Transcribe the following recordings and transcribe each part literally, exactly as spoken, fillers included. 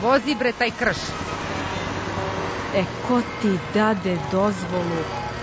vozi bre taj krš. E, ko ti dade dozvolu?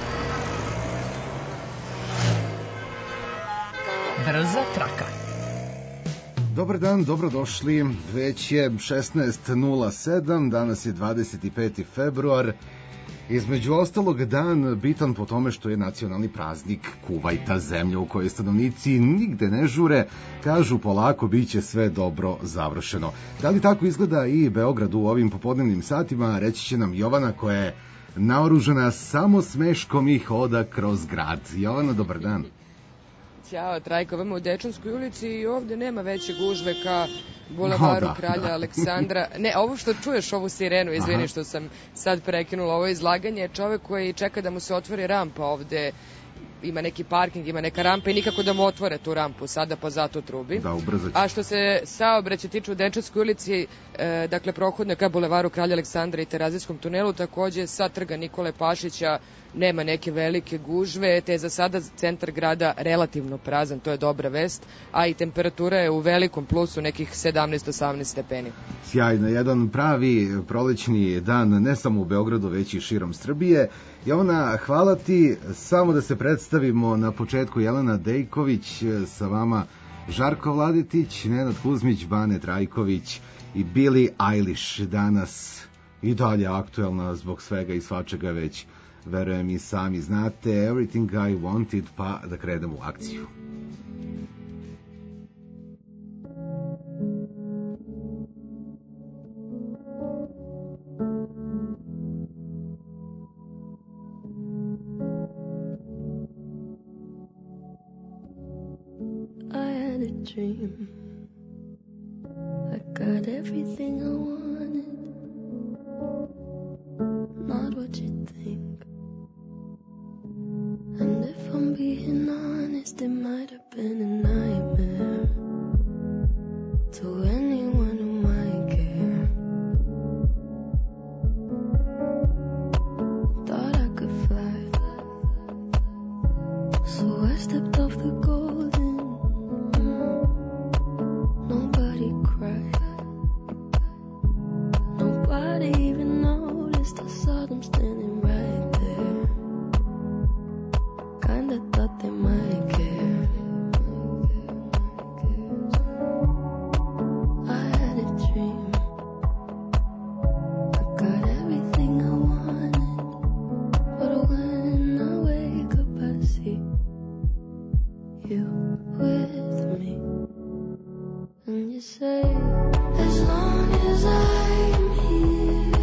Brza traka. Dobar dan, dobrodošli. Već je šesnaest nula sedam, danas je dvadeset peti februar. Između ostalog dan bitan po tome što je nacionalni praznik Kuvajta, zemlja u kojoj stanovnici nigde ne žure, kažu polako biće sve dobro završeno. Da li tako izgleda i Beograd u ovim popodnevnim satima, reći će nam Jovana koja je naoružana samo smeškom i hoda kroz grad. Jovana, dobar dan. Ćao, Trajko, vamo u Dečanskoj ulici i ovde nema veće gužve ka bulevaru no, da, Kralja da. Aleksandra. Ne, ovo što čuješ, ovu sirenu, izvini Aha. što sam sad prekinula ovo izlaganje, je čovek koji čeka da mu se otvori rampa ovde, ima neki parking, ima neka rampa i nikako da mu otvore tu rampu sada, pa zato trubi. Da, ubrzo. A što se saobraćaja tiče u Dečanskoj ulici, e, dakle prohodno ka bulevaru Kralja Aleksandra i Terazijskom tunelu, takođe sa trga Nikole Pašića nema neke velike gužve, te za sada centar grada relativno prazan, to je dobra vest, a i temperatura je u velikom plusu, nekih sedamnaest do osamnaest stepeni. Sjajno, jedan pravi prolećni dan, ne samo u Beogradu, već i širom Srbije. Jovana, hvala ti, samo da se predstavimo na početku. Jelena Dejković, sa vama Žarko Vladetić, Nenad Kuzmić, Bane Trajković i Billie Eilish, danas i dalje aktuelna zbog svega i svačega, već verujem i sami znate. Everything I Wanted, pa da krenemo u akciju. Dream. I got everything I wanted, not what you think. And if I'm being honest, it might have been a nightmare to anyone who might care. Thought I could fly, so I stepped off the golden. Standing right there, kinda thought they might care. I had a dream, I got everything I wanted, but when I wake up I see you with me, and you say, as long as I'm here,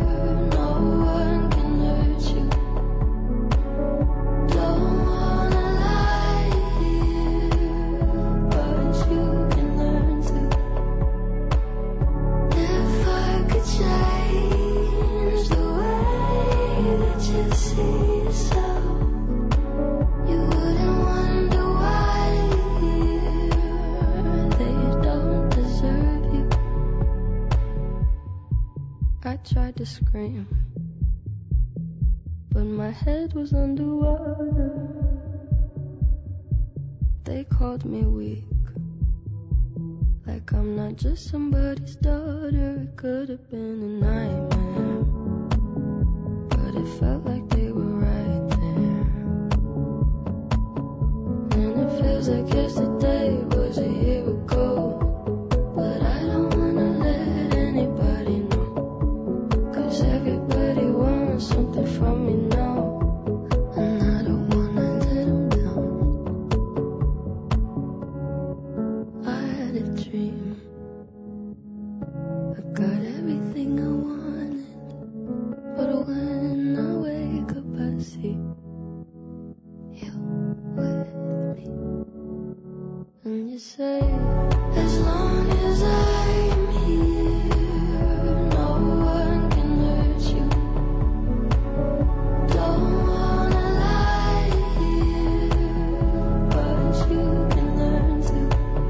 tried to scream, but my head was underwater. They called me weak, like I'm not just somebody's daughter. It could have been a nightmare, but it felt like they were right there. And it feels like yesterday was a year ago, but I don't wanna let anybody know. Everybody wants something from me now, and I don't wanna let them down. I had a dream, I got everything I wanted, but when I wake up I see you with me, and you say, as long as I'm here, no one can hurt you. Don't wanna lie here, but you can learn to.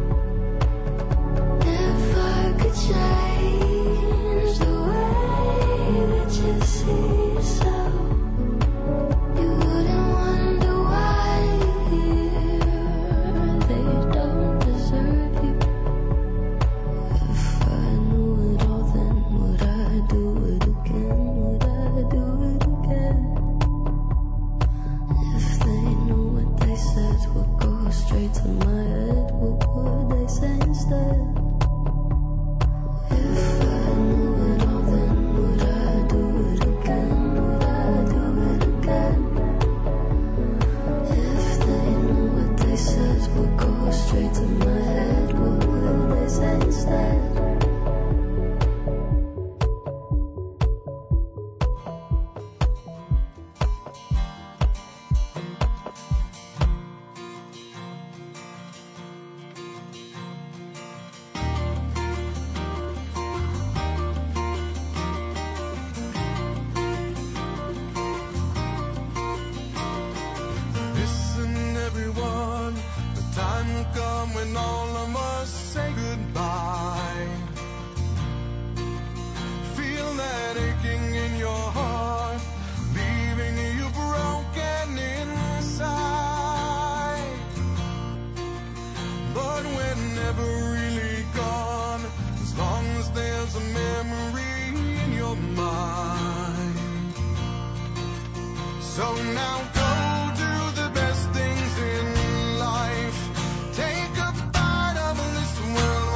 If I could change the way that you see yourself, you wouldn't wonder why they don't deserve. would go straight to my head. What would they say instead? If I knew it all, then would I do it again? Would I do it again? If they knew what they said would go straight to my head, what would they say instead? World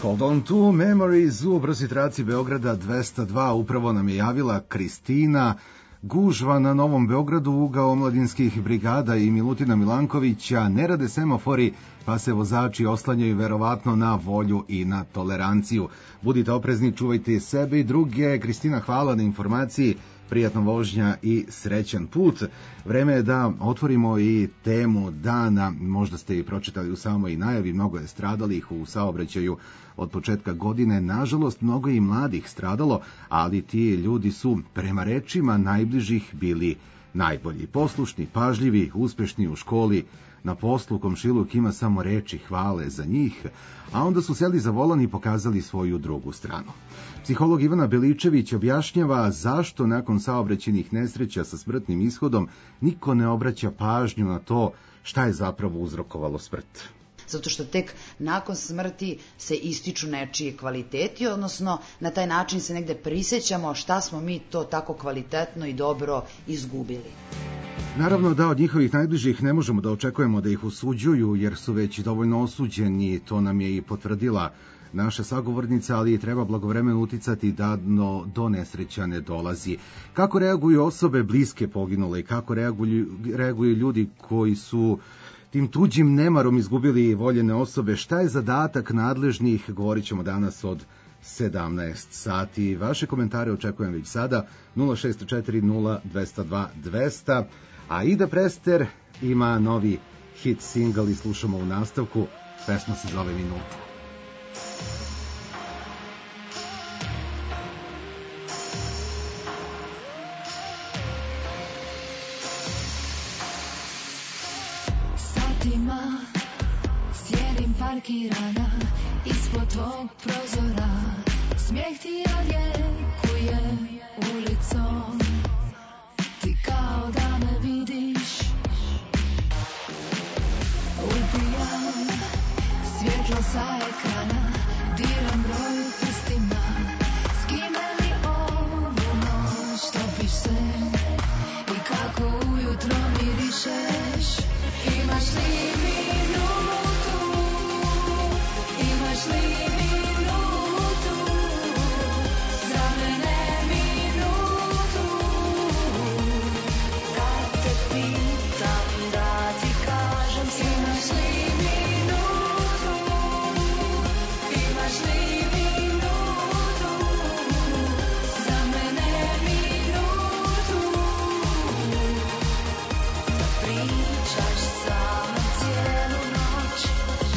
Hold on to memories u brzi traci Beograda dvesta dva, upravo nam je javila Kristina. Gužva na Novom Beogradu, ugao omladinskih brigada i Milutina Milankovića, ne rade semafori, pa se vozači oslanjaju verovatno na volju i na toleranciju. Budite oprezni, čuvajte sebe i druge. Kristina, hvala na informaciji, prijatna vožnja i srećan put. Vreme je da otvorimo i temu dana, možda ste i pročitali u samoj najavi, mnogo je stradalih u saobraćaju od početka godine. Nažalost, mnogo je i mladih stradalo, ali ti ljudi su prema rečima najbližih bili najbolji. Poslušni, pažljivi, uspešni u školi, na poslu. Komšiluk ima samo reči hvale za njih, a onda su seli za volan i pokazali svoju drugu stranu. Psiholog Ivana Beličević objašnjava zašto nakon saobraćajnih nesreća sa smrtnim ishodom niko ne obraća pažnju na to šta je zapravo uzrokovalo smrt. Zato što tek nakon smrti se ističu nečiji kvaliteti, odnosno na taj način se negde prisjećamo šta smo mi to tako kvalitetno i dobro izgubili. Naravno da od njihovih najbližih ne možemo da očekujemo da ih osuđuju, jer su već dovoljno osuđeni, to nam je i potvrdila naša sagovornica, ali treba blagovremeno uticati da no, do nesreća ne dolazi. Kako reaguju osobe bliske poginule i kako reaguju, reaguju ljudi koji su tim tuđim nemarom izgubili voljene osobe, šta je zadatak nadležnih, govorit ćemo danas od sedamnaest sati. Vaše komentare očekujem već sada, nula šest četiri nula dvesta dva dvesta, a Ida Prester ima novi hit single i slušamo u nastavku, pesma se zove Minuta. Satima sjedim parkirana ispod tvog prozora, smijeh ti odjekuje ulicom, ti kao da me vidiš. Ubijam svjetlo sa ekrana, diram broj prstima, skine mi ovu noć, topiš se i kako ujutro mirišeš. Imaš li minutu, imaš li minutu, za mene minutu, kad te pitam da ti kažem, imaš li minutu, imaš li minutu, za mene minutu, da pričaš sama cijelu noć.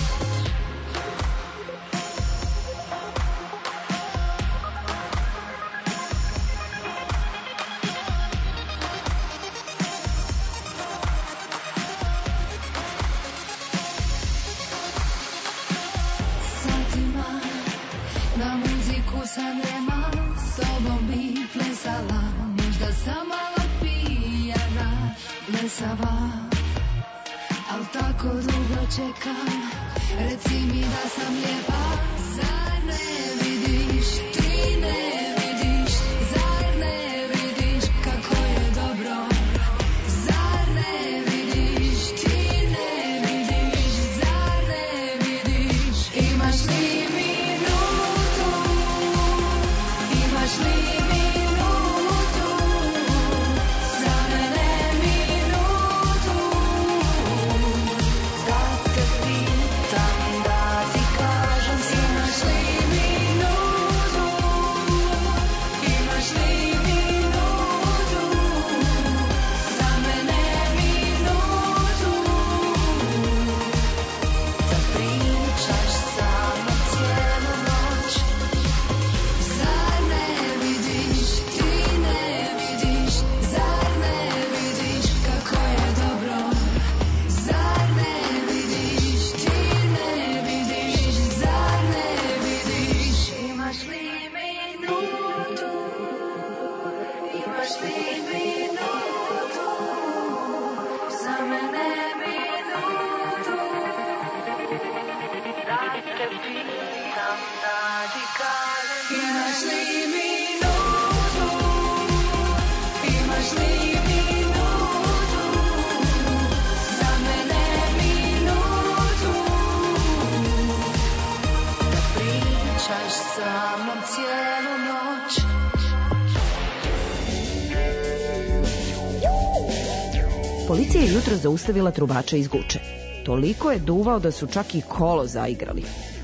Satima na muziku sam nema, s tobom bi plesala, možda sam malo pijana, blesava, al tako dugo čekam, reci mi da sam lijepa. Zar ne vidiš, ti ne vidiš, zar ne vidiš kako je dobro, zar ne vidiš, ti ne vidiš, zar ne vidiš. Imaš li minutu, imaš li minutu, za mene minutu, da te pitam da ti kažem, imaš li minutu, imaš li minutu, za mene minutu, da pričaš sama cijelu noć. Zar ne vidiš, ti ne vidiš, zar ne vidiš kako je dobro, zar ne vidiš, ti ne vidiš, zar ne vidiš. Imaš li minutu, imaš li minutu, za mene minutu, da te pitam da ti kažem. Imaš li minutu, imaš li minutu, za mene minutu, da pričaš Policija je jutro zaustavila trubača iz Guče. Toliko je duvao da su čak i kolo zaigrali.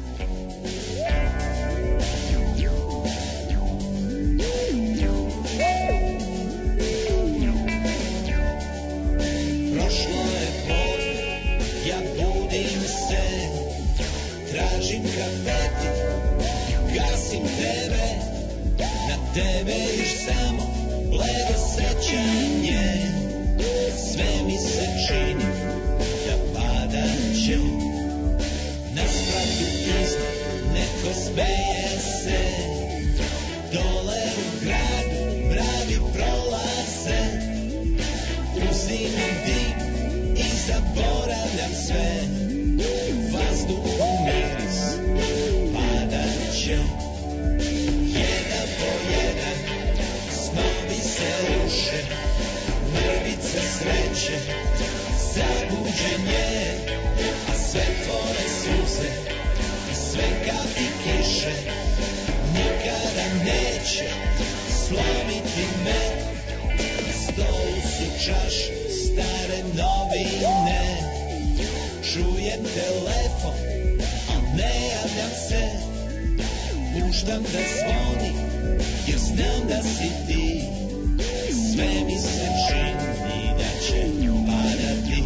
Prošlo je podne, ja budim se, tražim kafeti, gasim tebe, na tebe još samo bledo sećanje. Sve mi se čini da pada će, na spratu iznad neko smeje se, dole u gradu mravi prolaze, uzimam dim i zaboravljam sve, vazduh u miris padat će. Jedan po jedan snovi se ruše, mrvice sreće, zabuđenje, a sve tvoje suze i sve kapi kiše nikada neće slomiti me. Na stolu su čaše stare novine, čujem telefon, a ne javljam se, puštam da zvoni jer znam da si ti. Sve mi se čini da će padati.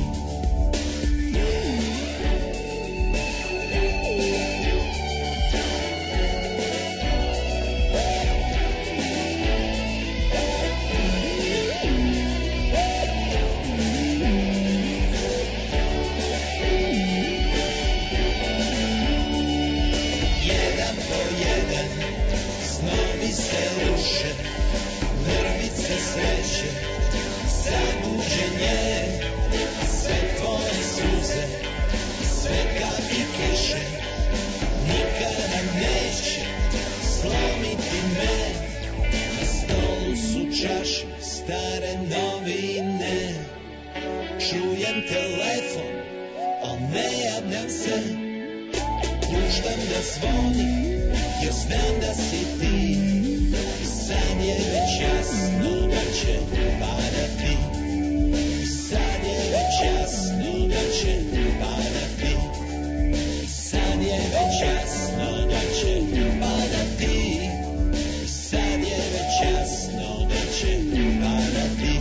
Jedan po jedan snovi se ruše, mrvice sreće, zabuđenje, a sve tvoje suze i sve kapi kiše nikada neće slomiti me. Na stolu su čaše stare novine, čujem telefon, a ne javljam se, puštam da zvoni jer znam da si ti. Sad je već jasno da će padati, sad je već jasno da će padati, sad je već jasno da će padati, sad je već jasno da će padati.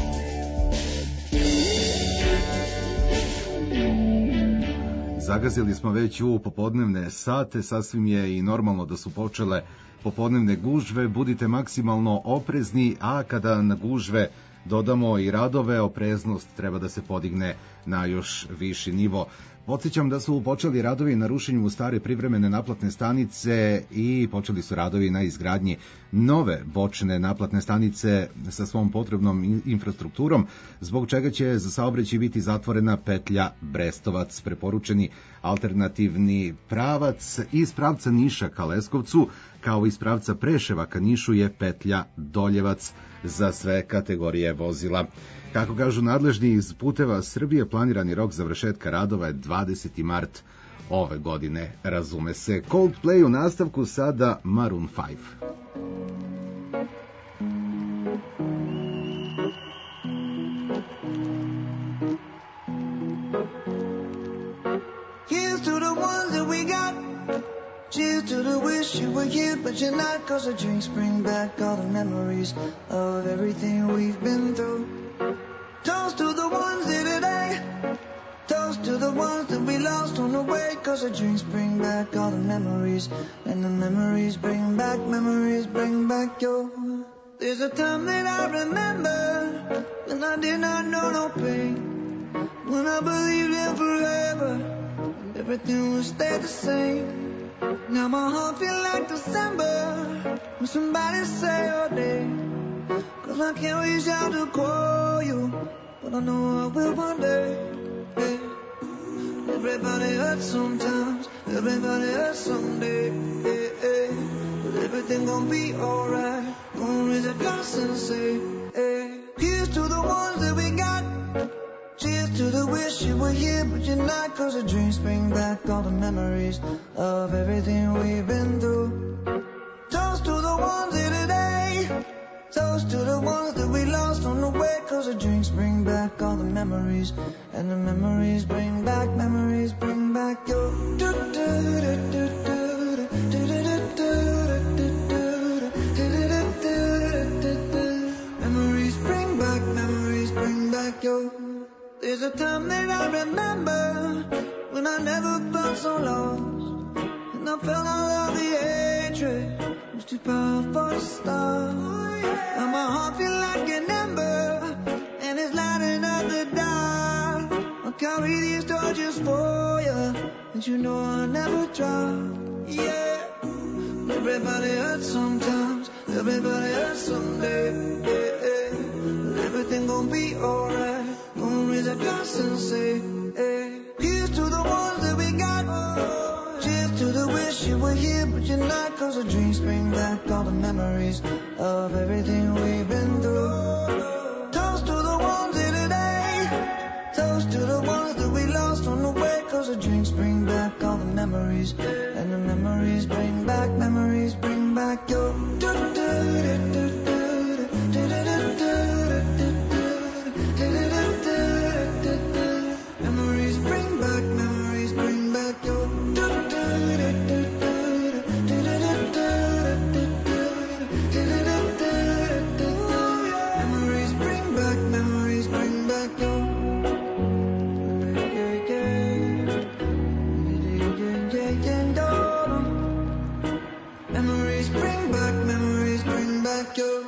Zagazili smo već u popodnevne sate, sasvim je i normalno da su počele popodnevne gužve, budite maksimalno oprezni, a kada na gužve dodamo i radove, opreznost treba da se podigne na još viši nivo. Podsjećam da su počeli radovi na rušenju stare privremene naplatne stanice i počeli su radovi na izgradnji nove bočne naplatne stanice sa svom potrebnom infrastrukturom, zbog čega će za saobraćaj biti zatvorena petlja Brestovac. Preporučeni alternativni pravac iz pravca Niša ka Leskovcu, kao iz pravca Preševa ka Nišu je petlja Doljevac za sve kategorije vozila. Kako kažu nadležni iz Puteva Srbije, planirani rok završetka radova je dvadeseti mart ove godine, razume se. Coldplay u nastavku, sada Maroon five. Here's to the ones that we got. Cheers to the wish you were here, but you're not. Cause the drinks bring back all the memories of everything we've been through. Toast to the ones here today. Toast to the ones that we lost on the way. Cause the drinks bring back all the memories. And the memories bring back, memories bring back your. There's a time that I remember when I did not know no pain. When I believed in forever, everything would stay the same. Now my heart feel like December when somebody say your name. Cause I can't reach out to call you, but I know I will one day. Yeah. Everybody hurts sometimes, everybody hurts someday. Yeah, yeah. But everything gon' be alright. Gonna raise a glass and say, hey. Here's to the ones that we got. Cheers to the wish you were here, but you're not. Cause the dreams bring back all the memories of everything we've been through. Toast to the ones here today. Toast to the ones that we lost on the way. Cause the drinks bring back back all the memories, and the memories bring back, memories bring back your. Memories bring back, memories bring back your. There's a time that I remember when I never felt so lost, and I felt all of the hatred was too powerful to stop. Now my heart feel like an ember, and it's lighting up the dark. I'll carry these torches for you, and you know I'll never drop. Yeah, everybody hurts sometimes, everybody hurts someday. Yeah, yeah. Everything gon' be alright. Gonna raise a glass and say, hey. Here's to the ones that we got. Cheers to the wish you were here, but you're not. Cause the dreams bring back all the memories of everything we've been through. Toast to the ones here today. Toast to the ones that we lost on the way. Cause the dreams bring back all the memories, and the memories bring back, memories bring back your. Memories bring back, memories bring back your. Memories bring back, memories bring back your. Memories bring back, memories bring back your.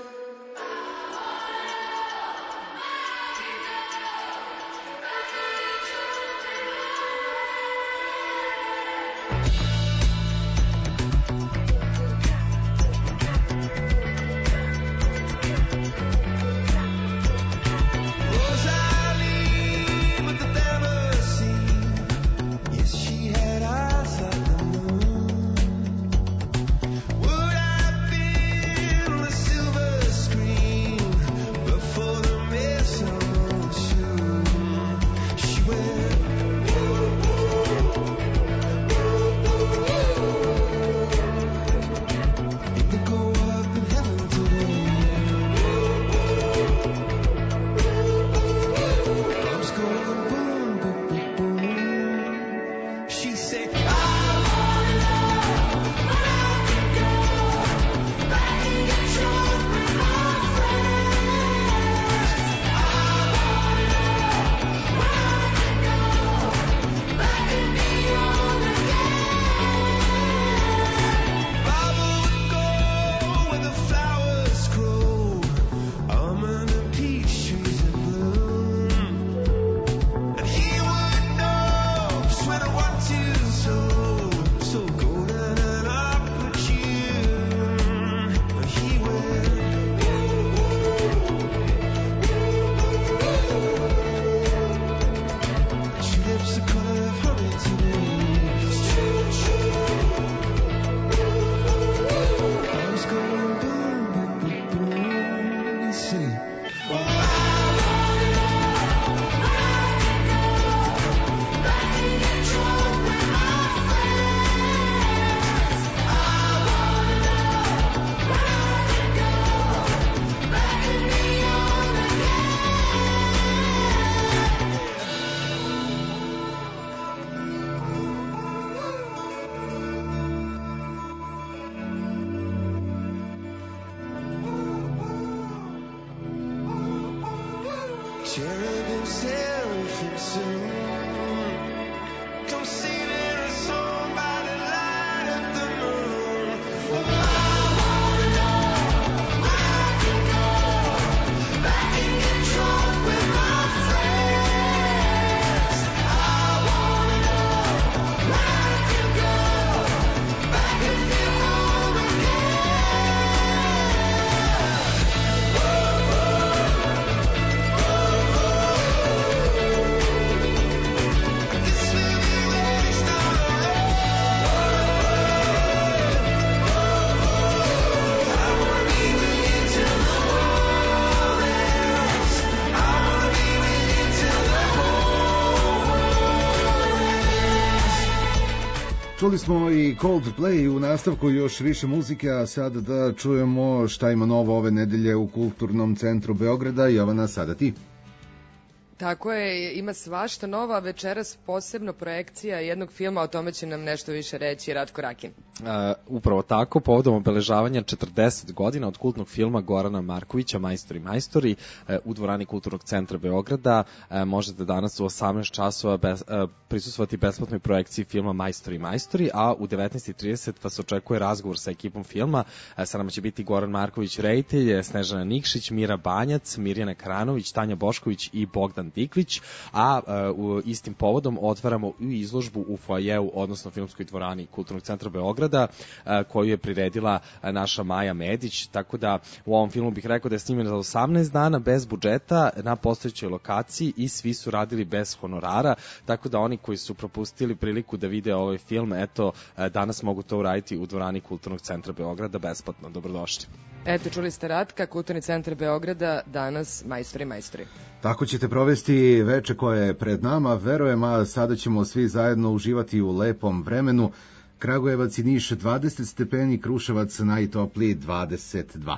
Cherubim, seraphim soon come singing a song by the light of the moon. Oh, I wanna know where I can go, back and get drunk with my friends. I wanna know where I can go, back and feel home again. Čuli smo i Coldplay u nastavku još više muzike, a sad da čujemo šta ima novo ove nedelje u Kulturnom centru Beograda. Jovana, sada ti. Tako je, ima svašta nova, večeras posebno projekcija jednog filma, o tome će nam nešto više reći Ratko Rakin. Uh, upravo tako, povodom obeležavanja četrdeset godina od kultnog filma Gorana Markovića Majstori majstori uh, u dvorani Kulturnog centra Beograda uh, možete danas u osamnaest časova bez, uh, prisustvovati besplatnoj projekciji filma Majstori majstori, a u devetnaest i trideset vas očekuje razgovor sa ekipom filma. Uh, sa nama će biti Goran Marković reditelj, Snežana Nikšić, Mira Banjac, Mirjana Kranović, Tanja Bošković i Bogdan Diklić, a uh, u istim povodom otvaramo i izložbu u foajeu, odnosno filmskoj dvorani Kulturnog centra Beograda, uh, koju je priredila uh, naša Maja Medić, tako da u ovom filmu bih rekao da je snimljen za osamnaest dana bez budžeta na postojećoj lokaciji i svi su radili bez honorara, tako da oni koji su propustili priliku da vide ovaj film, eto, uh, danas mogu to uraditi u dvorani Kulturnog centra Beograda besplatno. Dobrodošli. Eto, čuli ste Ratka, Kulturni centar Beograda, danas Majstori majstori. Tako ćete provesti veče koje je pred nama, verujem, a sada ćemo svi zajedno uživati u lepom vremenu. Kragujevac i Niš dvadeset stepeni, Kruševac najtopliji dvadeset dva.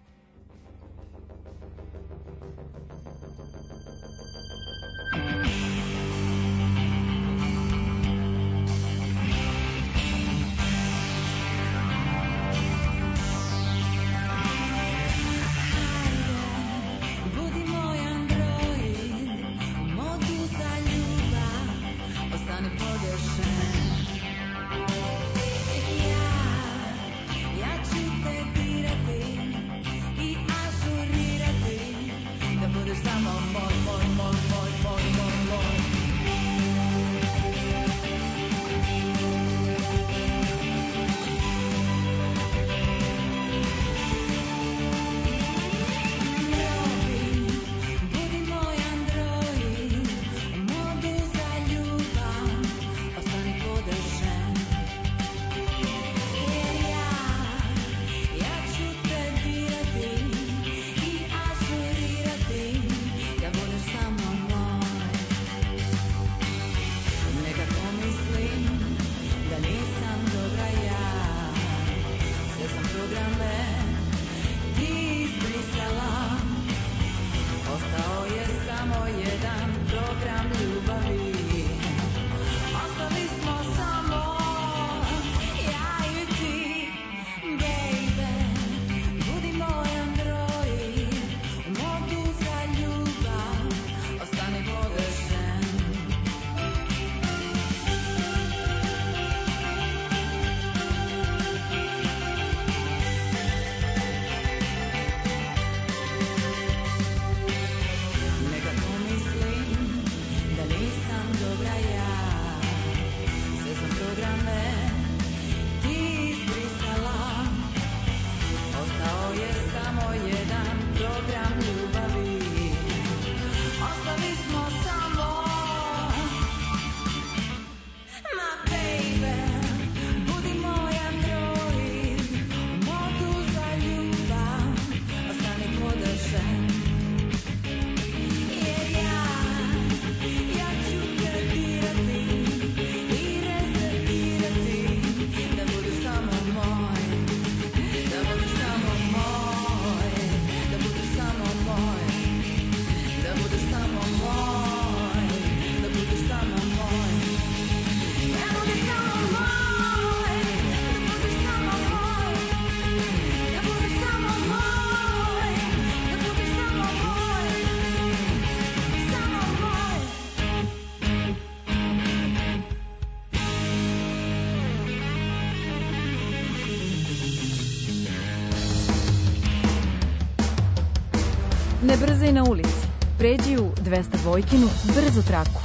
Ne brzaj na ulici. Pređi u dvesta dvojkinu brzo traku.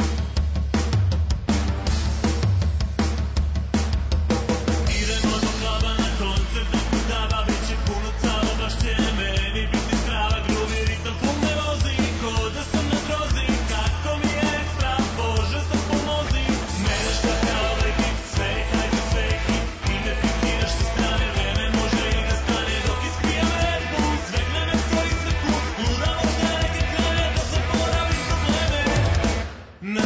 Na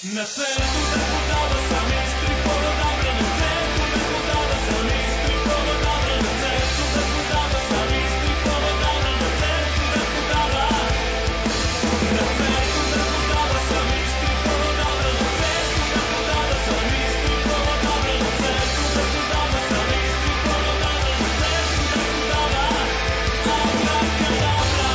Na svetu da budala sam istri polo dobro, na svetu da budala sam istri polo dobro, na svetu da budala sam istri polo dobro, na svetu da budala, na svetu da budala sam istri polo dobro, na svetu da budala sam istri polo dobro, na svetu da budala sam istri polo dobro, na svetu da budala, abrakadabra.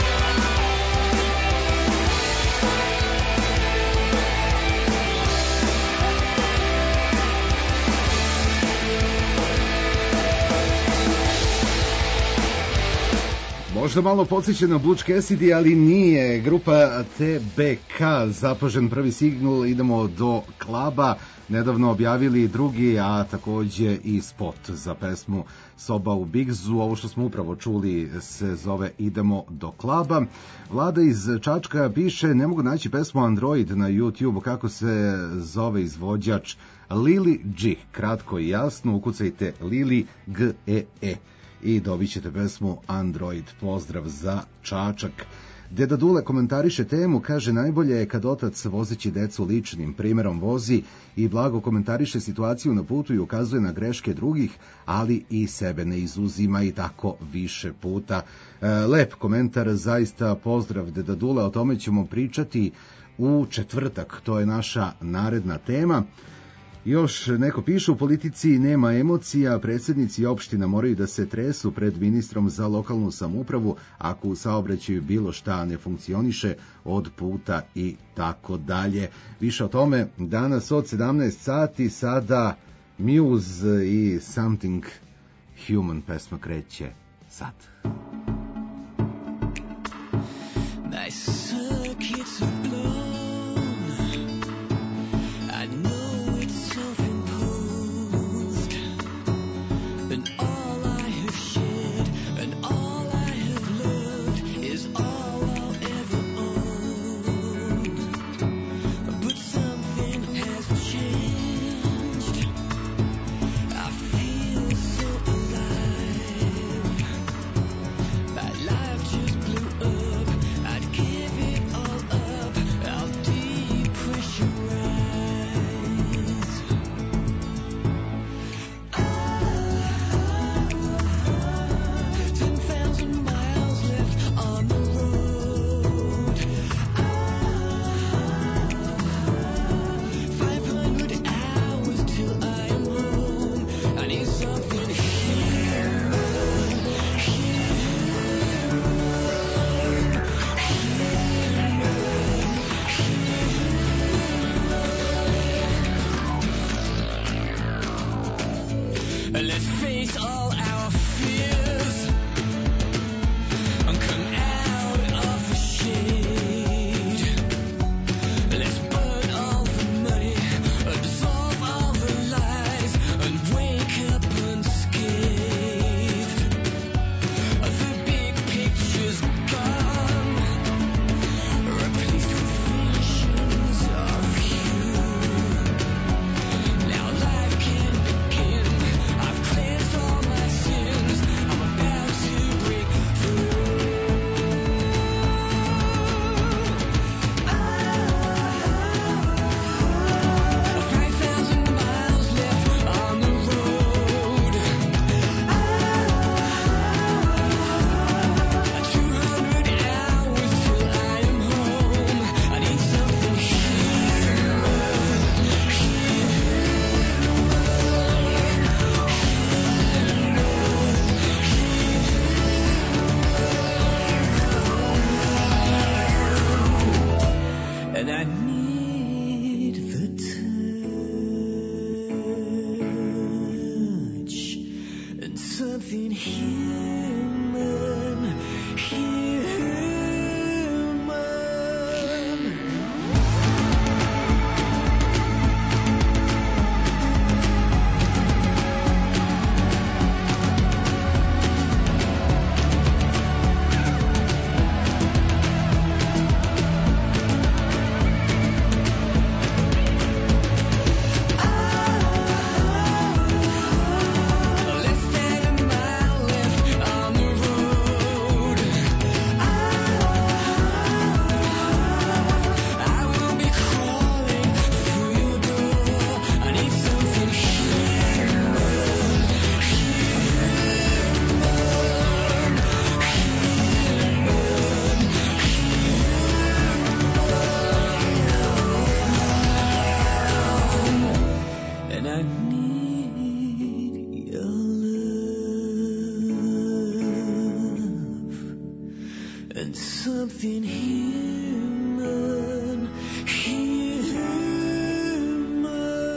Možda malo podsjeća na Butch Cassidy, ali nije. Grupa T B K, zapažen prvi signal, idemo do klaba. Nedavno objavili drugi, a takođe i spot za pesmu Soba u Bigzu. Ovo što smo upravo čuli se zove Idemo do klaba. Vlada iz Čačka piše, ne mogu naći pesmu Android na YouTube, kako se zove izvođač. Lili G, kratko i jasno, ukucajte Lili G E E i dobit ćete pesmu Android. Pozdrav za Čačak. Deda Dule komentariše temu, kaže najbolje je kad otac vozeći decu ličnim primerom vozi i blago komentariše situaciju na putu i ukazuje na greške drugih, ali i sebe ne izuzima i tako više puta. E, lep komentar, zaista pozdrav Deda Dule, o tome ćemo pričati u četvrtak, to je naša naredna tema. Još neko piše, u politici nema emocija, predsjednici opština moraju da se tresu pred ministrom za lokalnu samoupravu ako u saobraćaju bilo šta ne funkcioniše od puta i tako dalje. Više o tome danas od sedamnaest sati, sada Muse i Something Human, pesma kreće sad. My circuits are blown. I know it's self-imposed. And all I have shared and all I have loved is all I'll ever own. But something has changed. I feel so alive. My life just blew up. I'd give it all up. I'll depressurize. Ten thousand miles left on the road. Five hundred hours till I am home. I need something human, let's face all our fears and come out of the shade. Let's burn all the money, dissolve all the lies, and wake up unscathed. The big picture's gone, replaced with visions of you. Now life can begin. I've cleansed all my sins. I'm about to break through. Five thousand miles left on the road. Two hundred hours till I am home. I need something human. And I need the touch and something human, human. something human, human.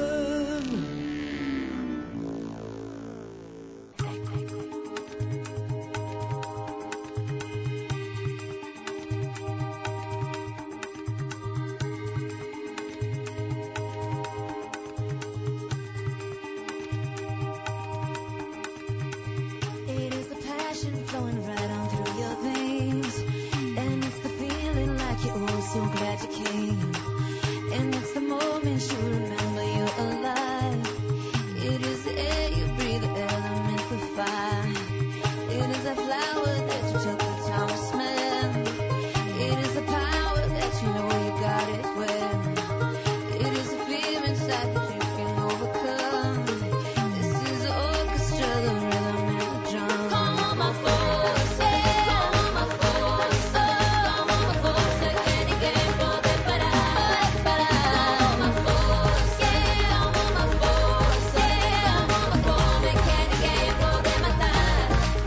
It is the passion flowing right on through your veins, and it's the feeling like you're oh so glad you came, and it's the moment you remember you're alive. It is the air you breathe, the element, the fire. It is a flower that you took the time to smell. It is the power that you know you got it well. It is the fear inside that you can overcome. This is the orchestra, the rhythm and the drum. Come on, my forza, come on, my forza, come on, my forza, que ninguém pode parar, parar. Come on, my forza, come on, my forza, come on, my fome que ninguém pode matar.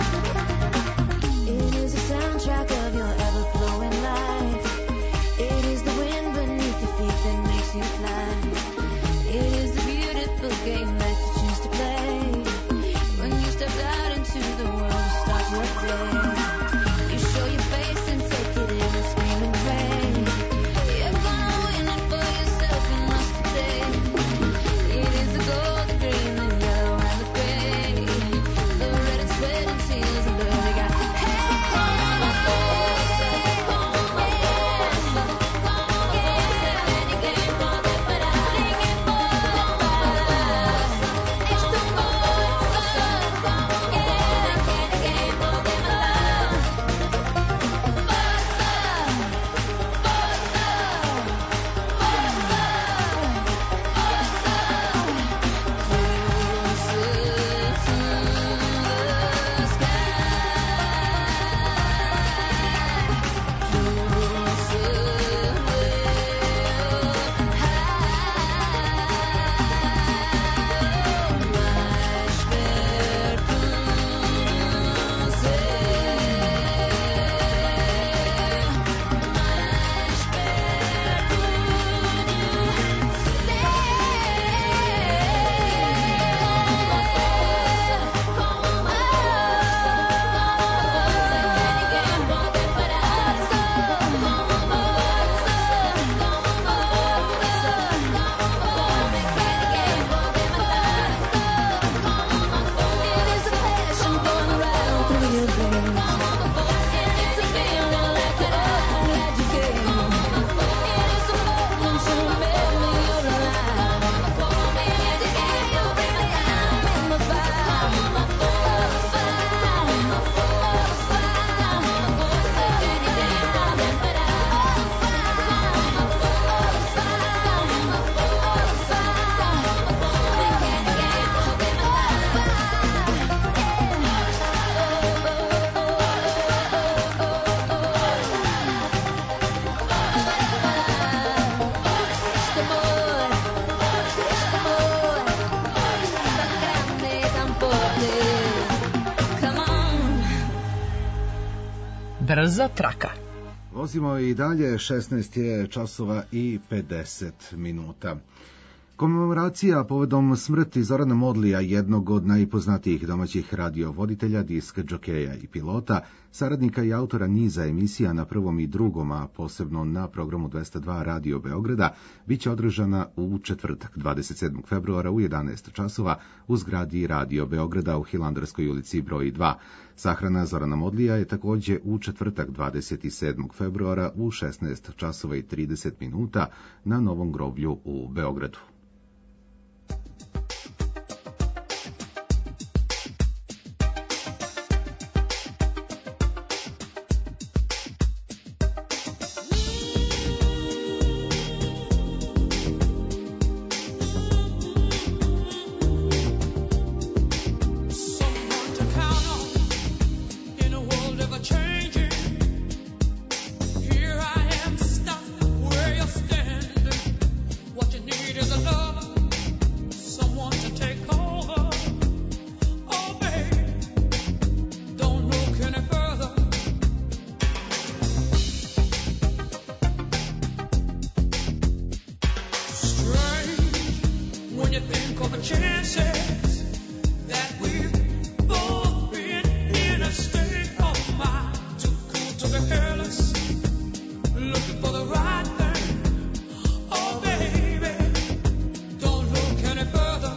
It is the soundtrack of your ever-flowing life. It is the wind beneath your feet that makes you fly. It is the beautiful game that you choose to play. When you step out into the world, you start your day. You show your face and take it in and scream and pray. You're gonna win it for yourself and us today. It is the gold, the green, the yellow, and the gray. The red and sweat and tears and blood we got. Hey, come on, my forza, come on, my forza, come on, my forza, que ninguém pode parar, ninguém pode parar. Esta força, como quer, que ninguém pode matar. Brza traka. Vozimo i dalje, šesnaest je časova i pedeset minuta. Komemoracija povodom smrti Zorana Modlija, jednog od najpoznatijih domaćih radiovoditelja, disk džokeja i pilota, saradnika i autora niza emisija na prvom i drugom, a posebno na programu dvesta dva Radio Beograda, bit će održana u četvrtak, dvadeset sedmog februara u jedanaest časova u zgradi Radio Beograda u Hilandarskoj ulici broj dva. Sahrana Zorana Modlija je takođe u četvrtak, dvadeset sedmog februara u šesnaest časova i trideset minuta na Novom groblju u Beogradu. Here I am stuck where you're standing. What you need is a love. for the chances that we've both been in a state of mind too cool to be careless, looking for the right thing. Oh baby, don't look any further.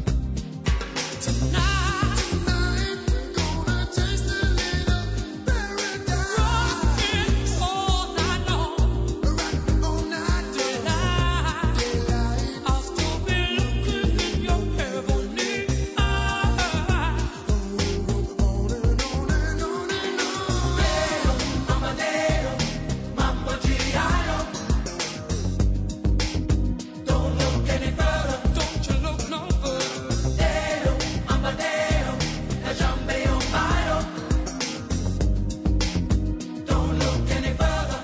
Tonight, tonight we're gonna taste a little paradise. Rockin' all night long, rockin' all night daylight, daylight. I'll still be looking in your heavenly eyes. On and on and on and on. Deo, mamma Deo, mamma Giano. Don't look any further, don't you look no further. Deo, mamma Deo, la jambe un bailo. Don't look any further.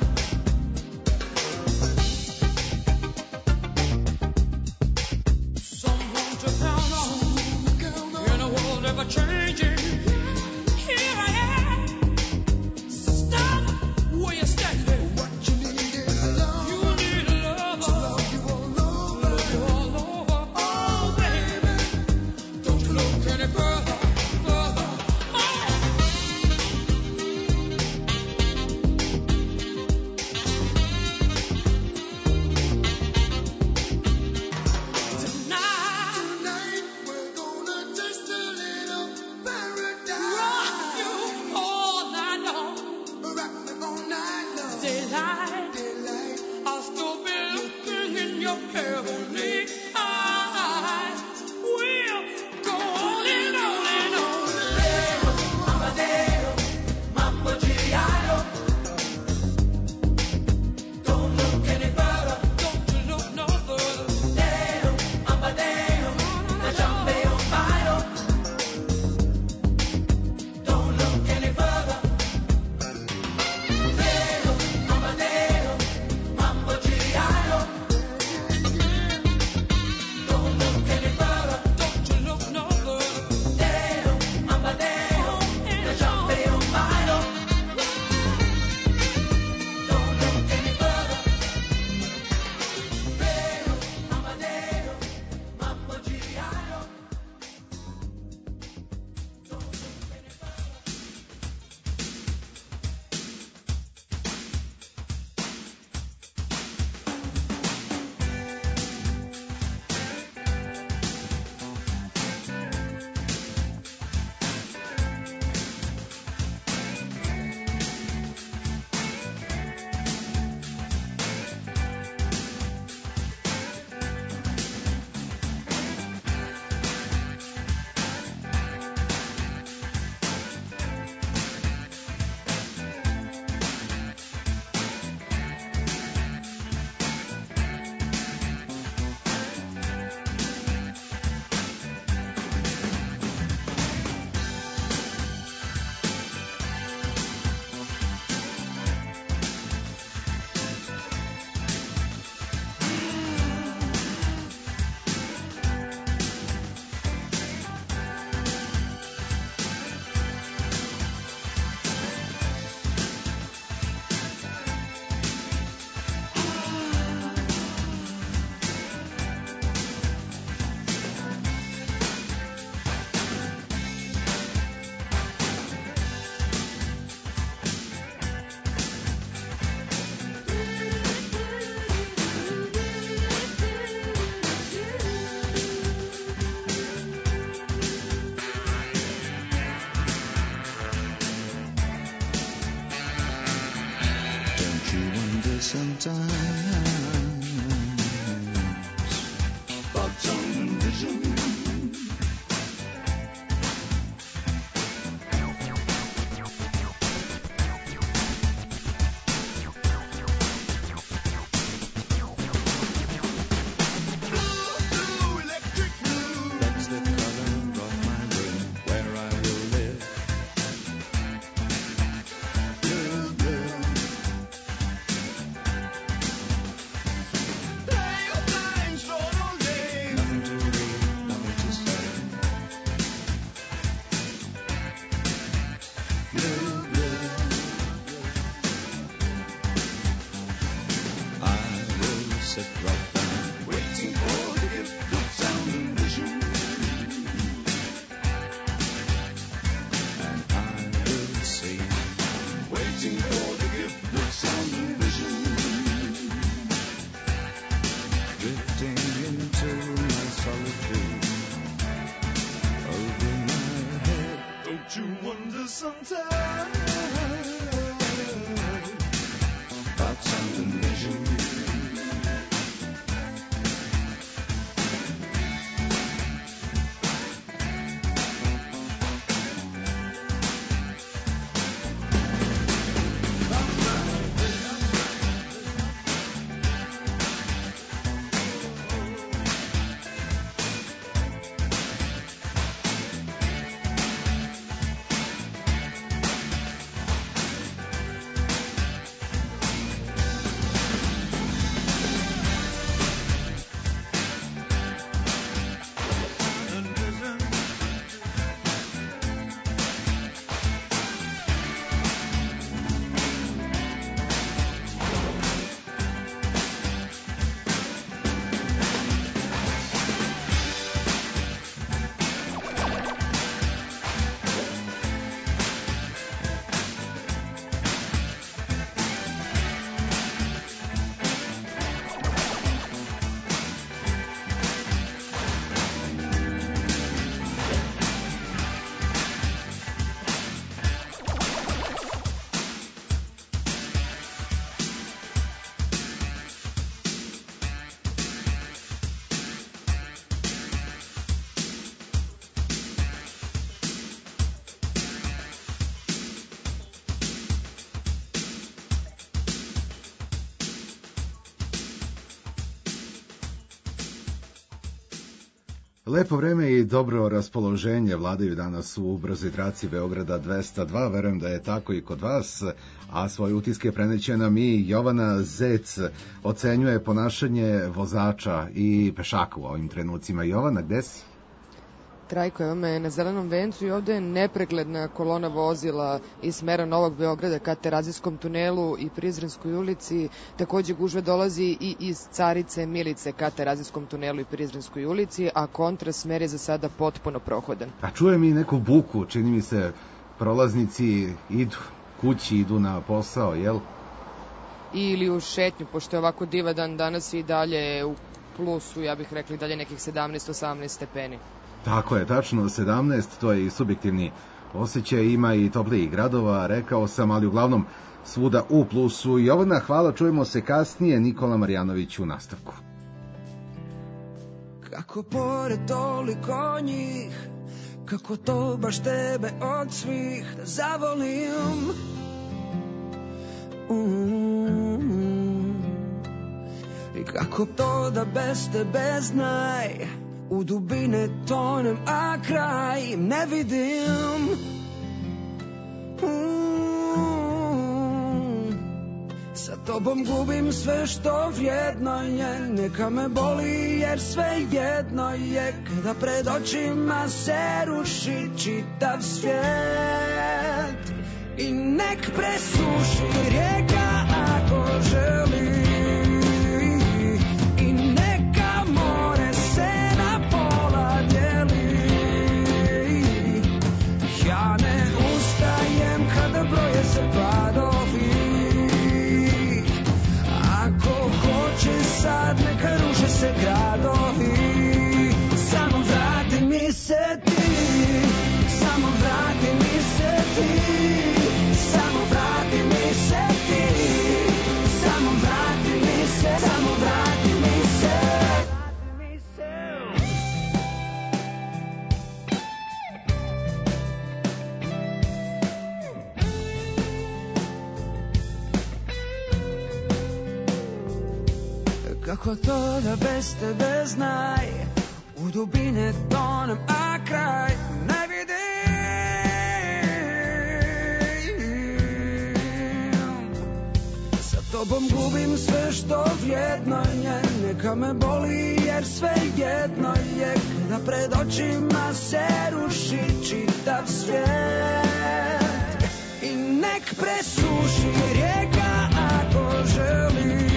Someone to count on in a world ever changing. Here I am. Stop where you're standing. What you need is love. You need a lover. Love you all over. Love you all over. Oh, baby. Don't you look any further, further. Oh. Tonight, tonight we're gonna taste a little paradise. Rock you all night long, rock me all night long. Daylight, daylight. I'll still be looking in your heavenly eyes. We'll go on and on and on. Deo, mamma Deo, mamma Giano. Don't look any further, don't you look no further. Deo, mamma Deo, la jambe un bailo. Don't look any further. Deo, mamma Deo, mamma Giano. Don't look any further, don't you look no further. Deo, mamma Deo, la jambe un bailo. Don't look any further. Deo, mamma Deo, mamma Giano. Don't look any further. Don't you wonder sometimes about some vision? Blue, electric blue. That's the color of my room where I will live. Blue, blue. Play your flying stroll all day. Nothing to read, nothing to say. Blue, blue. I will sit right down, waiting for the gift of sound and vision. Lepo vreme i dobro raspoloženje vladaju danas u brzoj traci Beograda dvesta dva, verujem da je tako i kod vas, a svoje utiske preneće nam i Jovana Zec, ocenjuje ponašanje vozača i pešaka u ovim trenucima. Jovana, gde si? Trajko, evo me na Zelenom vencu i ovde je nepregledna kolona vozila iz smera Novog Beograda ka Terazijskom tunelu i Prizrenskoj ulici. Takođe gužve dolazi i iz Carice Milice ka Terazijskom tunelu i Prizrenskoj ulici, a kontrasmer je za sada potpuno prohodan. A čujem i neku buku, čini mi se prolaznici idu kući, idu na posao, jel? Ili u šetnju, pošto je ovako divan dan danas i dalje u plusu, ja bih rekla i dalje nekih sedamnaest osamnaest stepeni. Tako je, tačno sedamnaest, to je i subjektivni osjećaj, ima i toplijih gradova, rekao sam, ali uglavnom svuda u plusu. Jovana, hvala, čujemo se kasnije, Nikola Marjanović u nastavku. Kako pored toliko njih, kako to baš tebe od svih da zavolim. Mm. I kako to da bez tebe znaj, u dubine tonem, a kraj ne vidim. Mm. Sa tobom gubim sve što vrijedno je, neka me boli jer sve jedno je, kada pred očima se ruši čitav svijet. I nek presuši rijeka ako želi, i neka more se na pola dijeli. Ja ne ustajem kada broje se padovi, ako hoće sad neka ruše se gradovi. Samo vrati mi se ti, samo vrati mi se ti, samo vrati mi se ti, samo vrati mi se, samo vrati mi se. Kako to da bez tebe znaj, u dubine tonem, a kraj ne vidim. Sa tobom gubim sve što vrijedno je, neka me boli jer sve jedno je, kada pred očima se ruši čitav svijet. I nek presuši rijeka ako želi,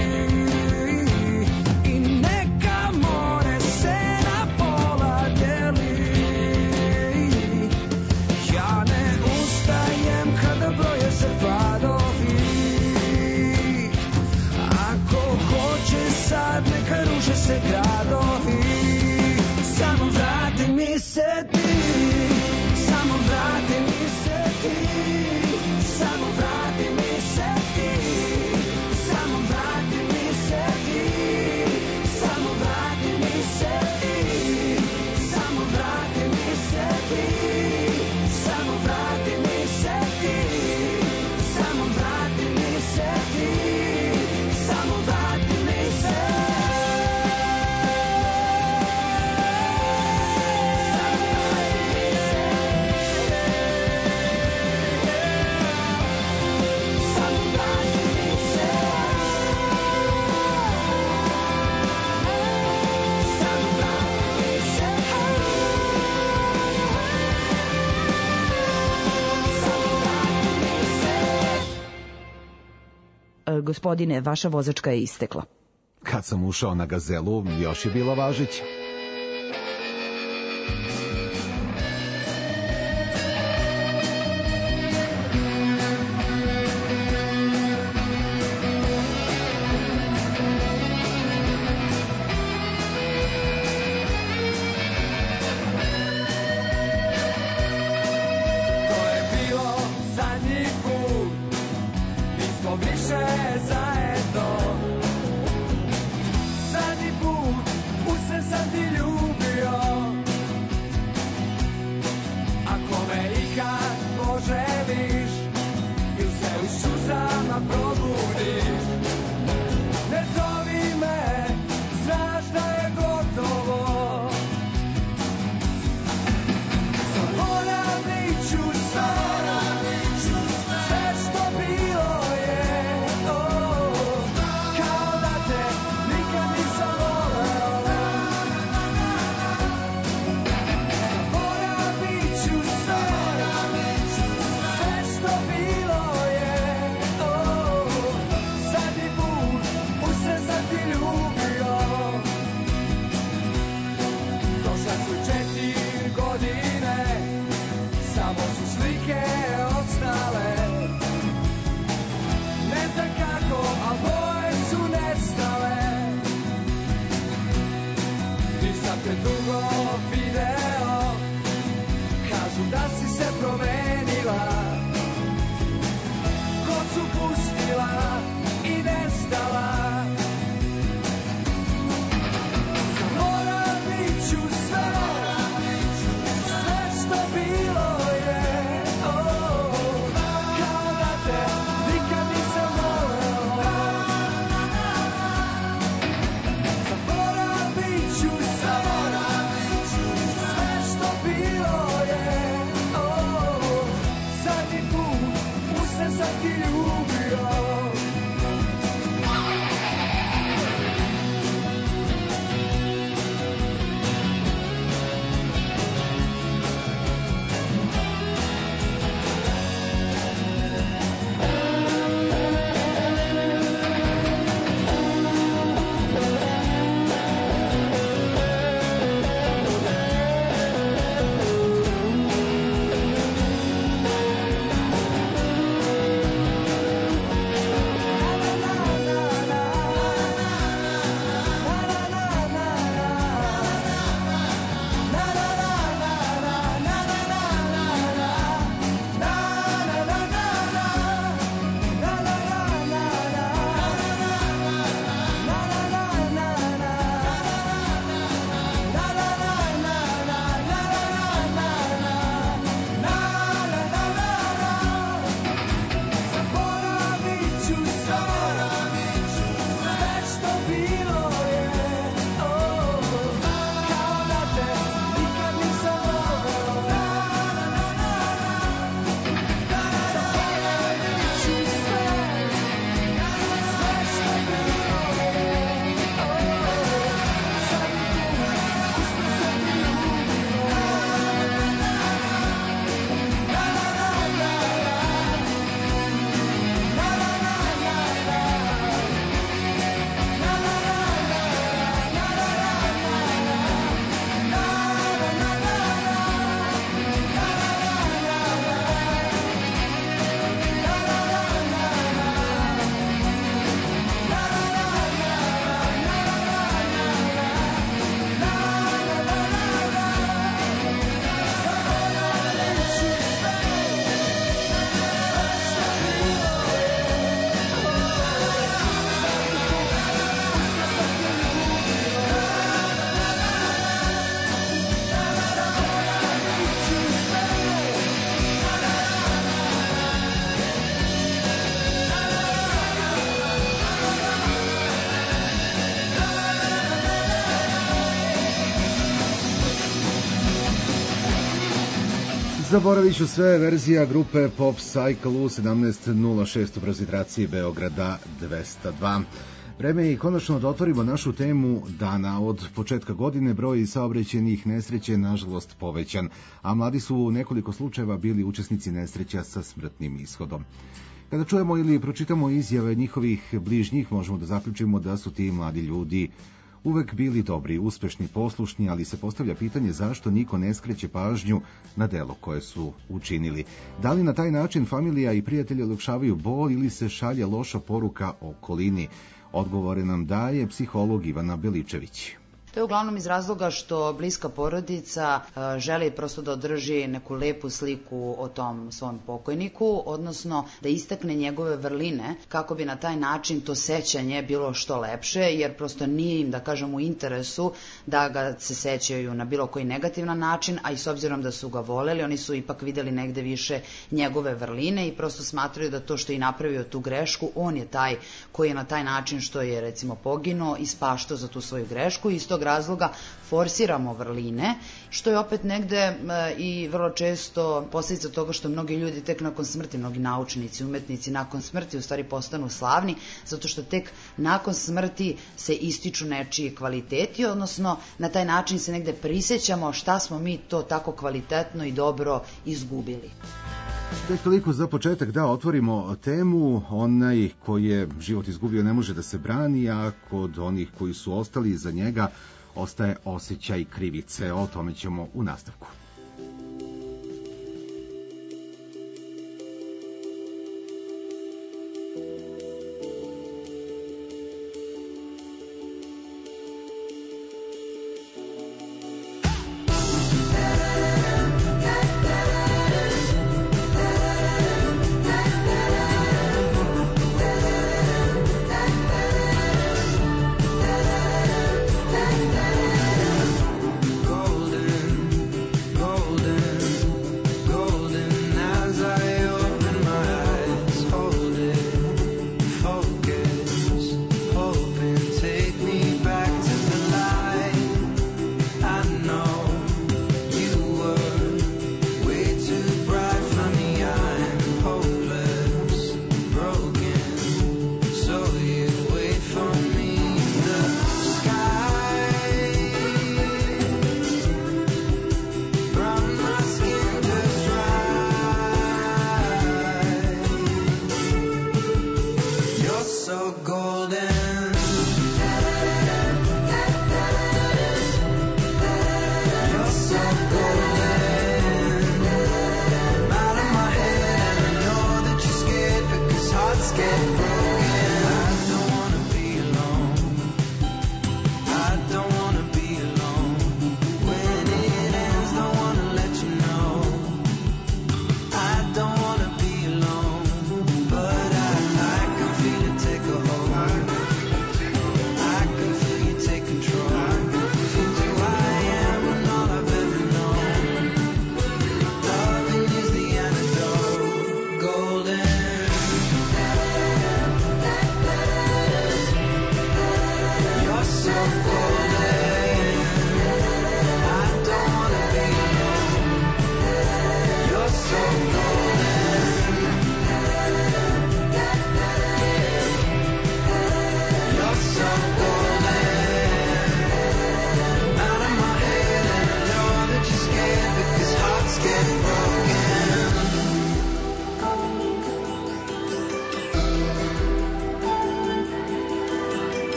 sad neka ruše se gradovi. Samo vrati mi se ti, samo vrati mi se ti, samo vrati mi se ti, samo vrati mi se ti, samo vrati mi se ti, samo vrati mi se ti, samo vrati mi se ti, samo vrati mi se ti, samo vrati mi se. Gospodine, vaša vozačka je istekla. Kad sam ušao na Gazelu, još je bila važeća. kad te dugo video, kažu da si se promenila, kocu pustila i nestala. Zaboravit ću sve, sve što bilo je, oh, kao da te nikad nisam voleo. Zaboravit ću sve, sve što bilo je, oh, zadnji put u se sam ti ljubio. Zaboravit ću sve, sve što bilo je, oh, kao da te nikad nisam voleo. Zaboravit ću sve, sve što bilo je, oh, zadnji put u sve sam ti ljubio. Zaboravit ću sve, verzija grupe Pop Cycle u sedamnaest nula šest u prezidraciji Beograda dvesta dva. Vreme je i konačno da otvorimo našu temu dana. Od početka godine broj saobraćajnih nesreća je nažalost povećan, a mladi su u nekoliko slučajeva bili učesnici nesreća sa smrtnim ishodom. Kada čujemo ili pročitamo izjave njihovih bližnjih, možemo da zaključimo da su ti mladi ljudi uvek bili dobri, uspešni, poslušni, ali se postavlja pitanje zašto niko ne skreće pažnju na delo koje su učinili. Da li na taj način familija i prijatelji olakšavaju bol ili se šalje loša poruka okolini? Odgovore nam daje psiholog Ivana Beličević. To je uglavnom iz razloga što bliska porodica e, želi prosto da održi neku lepu sliku o tom svom pokojniku, odnosno da istakne njegove vrline kako bi na taj način to sećanje bilo što lepše, jer prosto nije im, da kažem, u interesu da ga se sećaju na bilo koji negativan način, a i s obzirom da su ga voleli, oni su ipak videli negde više njegove vrline i prosto smatraju da to što je napravio tu grešku, on je taj koji je na taj način što je recimo poginuo i spaštao za tu svoju grešku i iz tog razloga forsiramo vrline, što je opet negde e, i vrlo često posljedica toga što mnogi ljudi tek nakon smrti, mnogi naučnici, umetnici nakon smrti u stvari postanu slavni, zato što tek nakon smrti se ističu nečiji kvaliteti, odnosno na taj način se negde prisjećamo šta smo mi to tako kvalitetno i dobro izgubili. Tek toliko za početak da otvorimo temu. Onaj koji je život izgubio ne može da se brani, a kod onih koji su ostali iza njega ostaje osjećaj krivice. O tome ćemo u nastavku.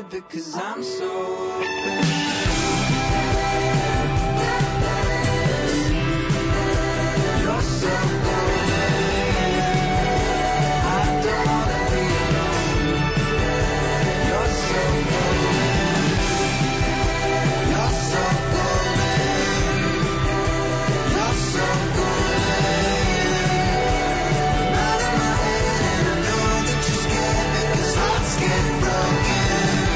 scared because I'm so open. You're so golden. I don't wanna be alone. You're so golden. You're so golden. You're so golden. I'm out of my head and I know that you're scared because hearts get broken.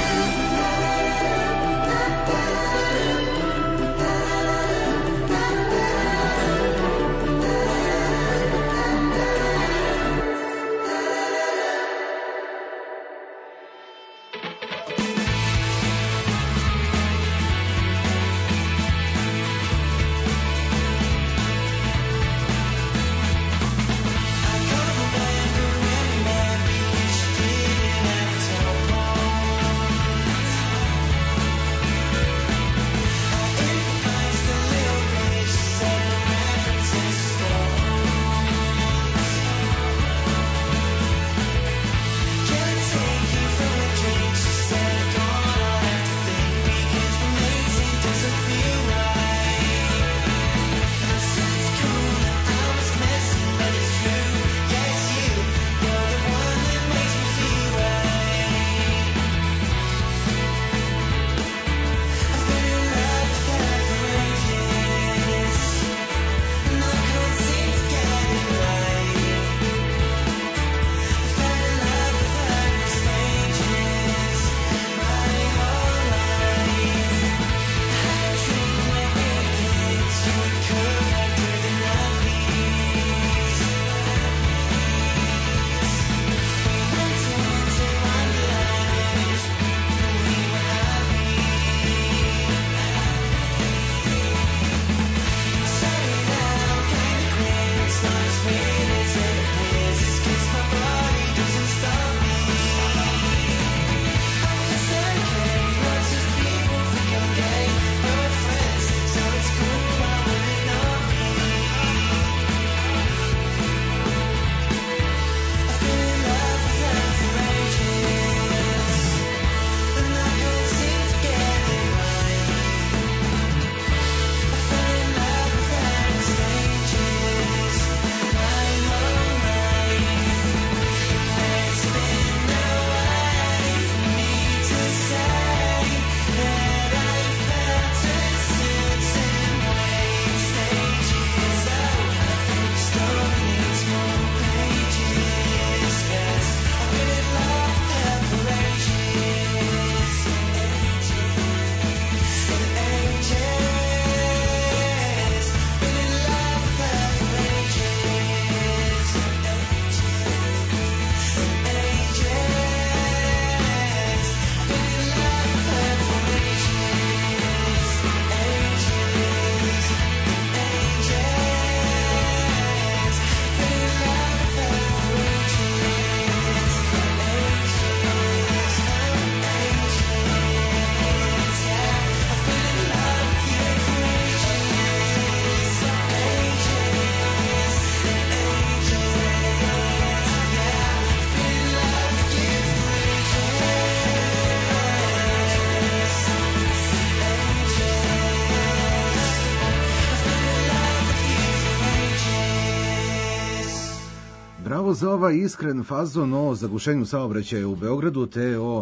Bravo za ovaj iskren fazon o zagušenju saobraćaja u Beogradu, te o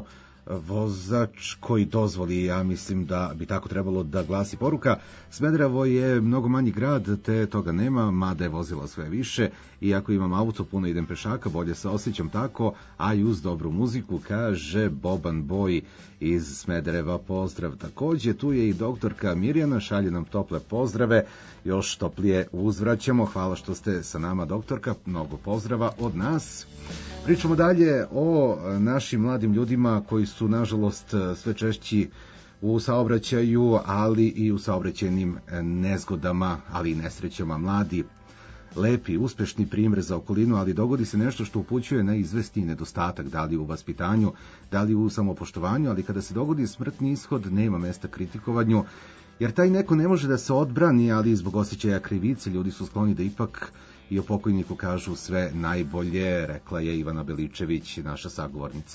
vozač koji dozvoli, ja mislim da bi tako trebalo da glasi poruka. Smederevo je mnogo manji grad, te toga nema, mada je vozila sve više. Iako imam auto, puno idem pešaka, bolje se osjećam tako, a i uz dobru muziku, kaže Boban Boj iz Smedereva. Pozdrav. Takođe, tu je i doktorka Mirjana, šalje nam tople pozdrave, još toplije uzvraćamo. Hvala što ste sa nama, doktorka, mnogo pozdrava od nas. Pričamo dalje o našim mladim ljudima koji su, nažalost, sve češći u saobraćaju, ali i u saobraćajnim nezgodama, ali i nesrećama. Mladi, lepi, uspešni primjer za okolinu, ali dogodi se nešto što upućuje na izvesni nedostatak, da li u vaspitanju, da li u samopoštovanju, ali kada se dogodi smrtni ishod, nema mesta kritikovanju, jer taj neko ne može da se odbrani, ali zbog osjećaja krivice ljudi su skloni da ipak i o pokojniku kažu sve najbolje, rekla je Ivana Beličević, naša sagovornica.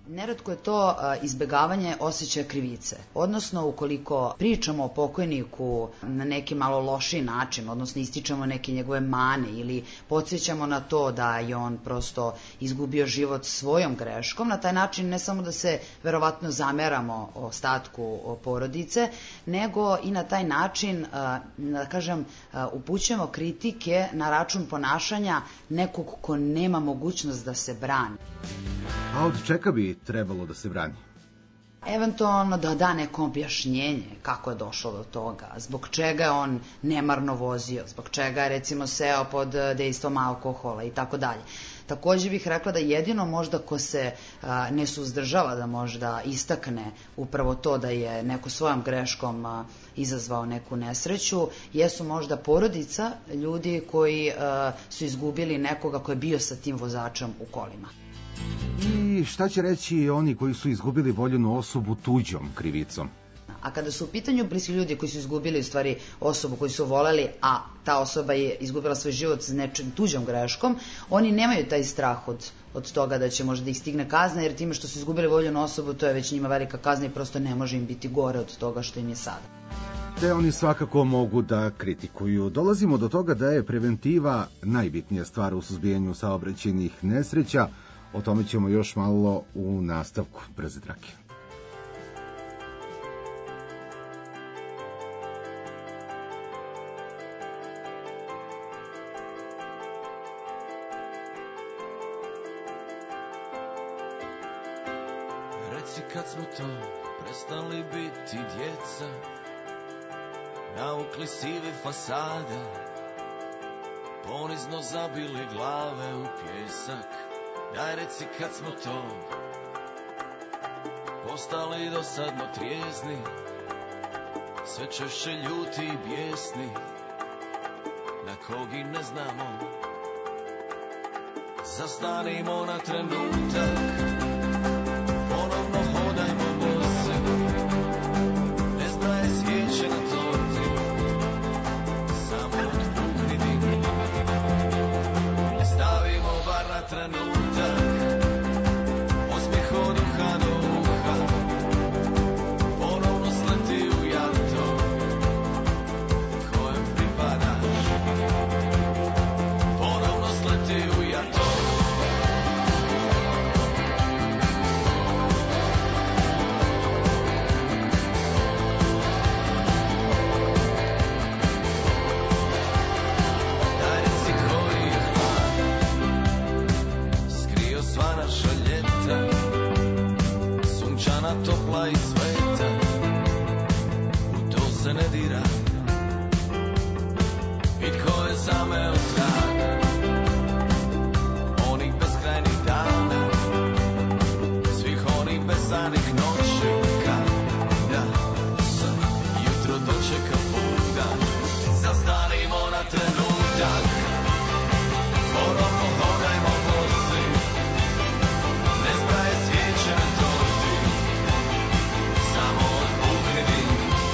Neretko je to a, izbegavanje osjećaja krivice. Odnosno, ukoliko pričamo o pokojniku na neki malo lošiji način, odnosno ističemo neke njegove mane ili podsjećamo na to da je on prosto izgubio život svojom greškom, na taj način ne samo da se verovatno zameramo ostatku porodice, nego i na taj način, a, da kažem, a, upućujemo kritike na račun ponašanja nekog ko nema mogućnost da se brani. A od čega bi trebalo da se brani? Eventualno da da neko objašnjenje kako je došlo do toga, zbog čega je on nemarno vozio, zbog čega je recimo seo pod dejstvom alkohola i tako dalje. Takođe bih rekla da jedino možda ko se a, ne suzdržava da možda istakne upravo to da je neko svojom greškom a, izazvao neku nesreću, jesu možda porodica ljudi koji a, su izgubili nekoga ko je bio sa tim vozačem u kolima. I šta će reći oni koji su izgubili voljenu osobu tuđom krivicom? A kada su u pitanju bliski ljudi koji su izgubili u stvari osobu koju su voleli, a ta osoba je izgubila svoj život s nečim tuđom greškom, oni nemaju taj strah od, od toga da će možda ih stigne kazna, jer time što su izgubili voljenu osobu, to je već njima velika kazna i prosto ne može im biti gore od toga što im je sada. Te oni svakako mogu da kritikuju. Dolazimo do toga da je preventiva najbitnija stvar u suzbijanju saobraćajnih nesreća. O tome ćemo još malo u nastavku Brze trake. Reci kad smo to prestali biti djeca, navukli sive fasade, ponizno zabili glave u pjesak. Daj reci kad smo to postali dosadno trijezni, sve češće ljuti i bijesni, na kog i ne znamo. Zastanimo na trenutak, ponovno hodajmo bosi, ne zbraje svijeće na torti, samo otpuhni dim. Stavimo bar na trenutak, topla i sveta, u to se ne dira. I tko je zameo trag onih beskrajnih dana, svih onih besanih noći, kada se jutro dočeka budan. Zastanimo na trenutak, ponovno hodajmo bosi, ne zbraje svijeće na torti, samo otpuhni dim.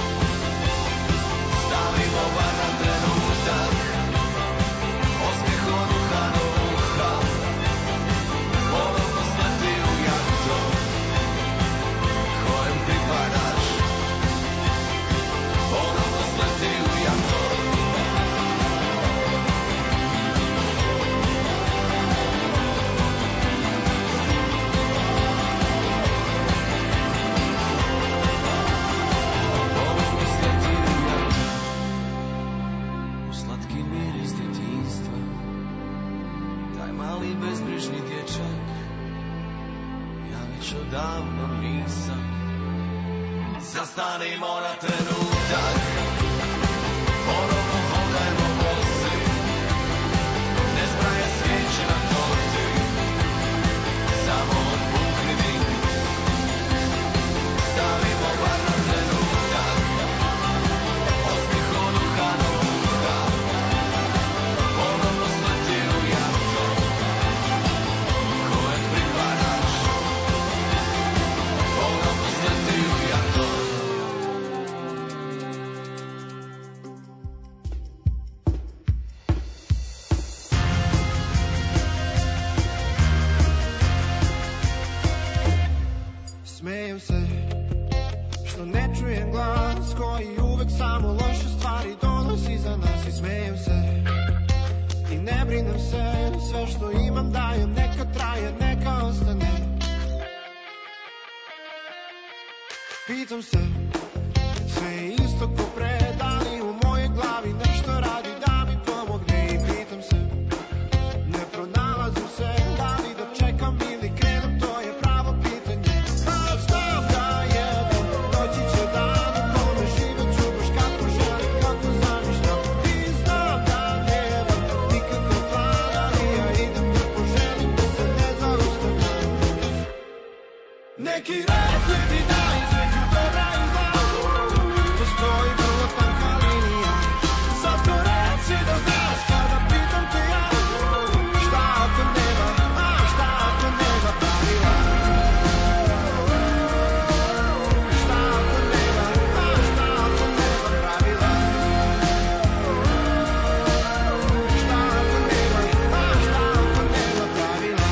Stavimo bar na trenutak, osmijeh od uha do uha, ponovno sleti u jato kojem pripadaš, ponovno sleti u jato. Bezbrižni dječak, ja već odavno nisam. Zastanimo na trenutak, ponovno hodajmo bosi, ne zbraje svijeće na torti, samo otpuhni dim. Stavimo bar na trenutak, osmijeh od uha do uha, ponovno sleti u jato kojem pripadaš, ponovno sleti u jato. smejem se što ne čujem glas koji uvek samo loše stvari donosi za nas. I smejem se i ne brinem se, sve što imam dajem, neka traje, neka ostane. Pitam se, sve je isto ko pre, da li u mojoj glavi nešto radi da mi pomogne. I pitam se, ne pronalazim se, da li da čekam ili krenem, to je pravo pitanje. A stav da jedem, doći će dan u kome život ću baš kako želim, kako zamišljam. I znam da nemam nikakav plan, ali ja idem da poželim, da se ne zaustavljam. Neki rekli bi da između dobra i zla postoji vrlo tanka linija. Zato reci da znaš kada pitam te ja, šta ako nema, a šta ako nema pravila. Šta ako nema, a šta ako nema pravila. Šta ako nema, a šta ako nema pravila.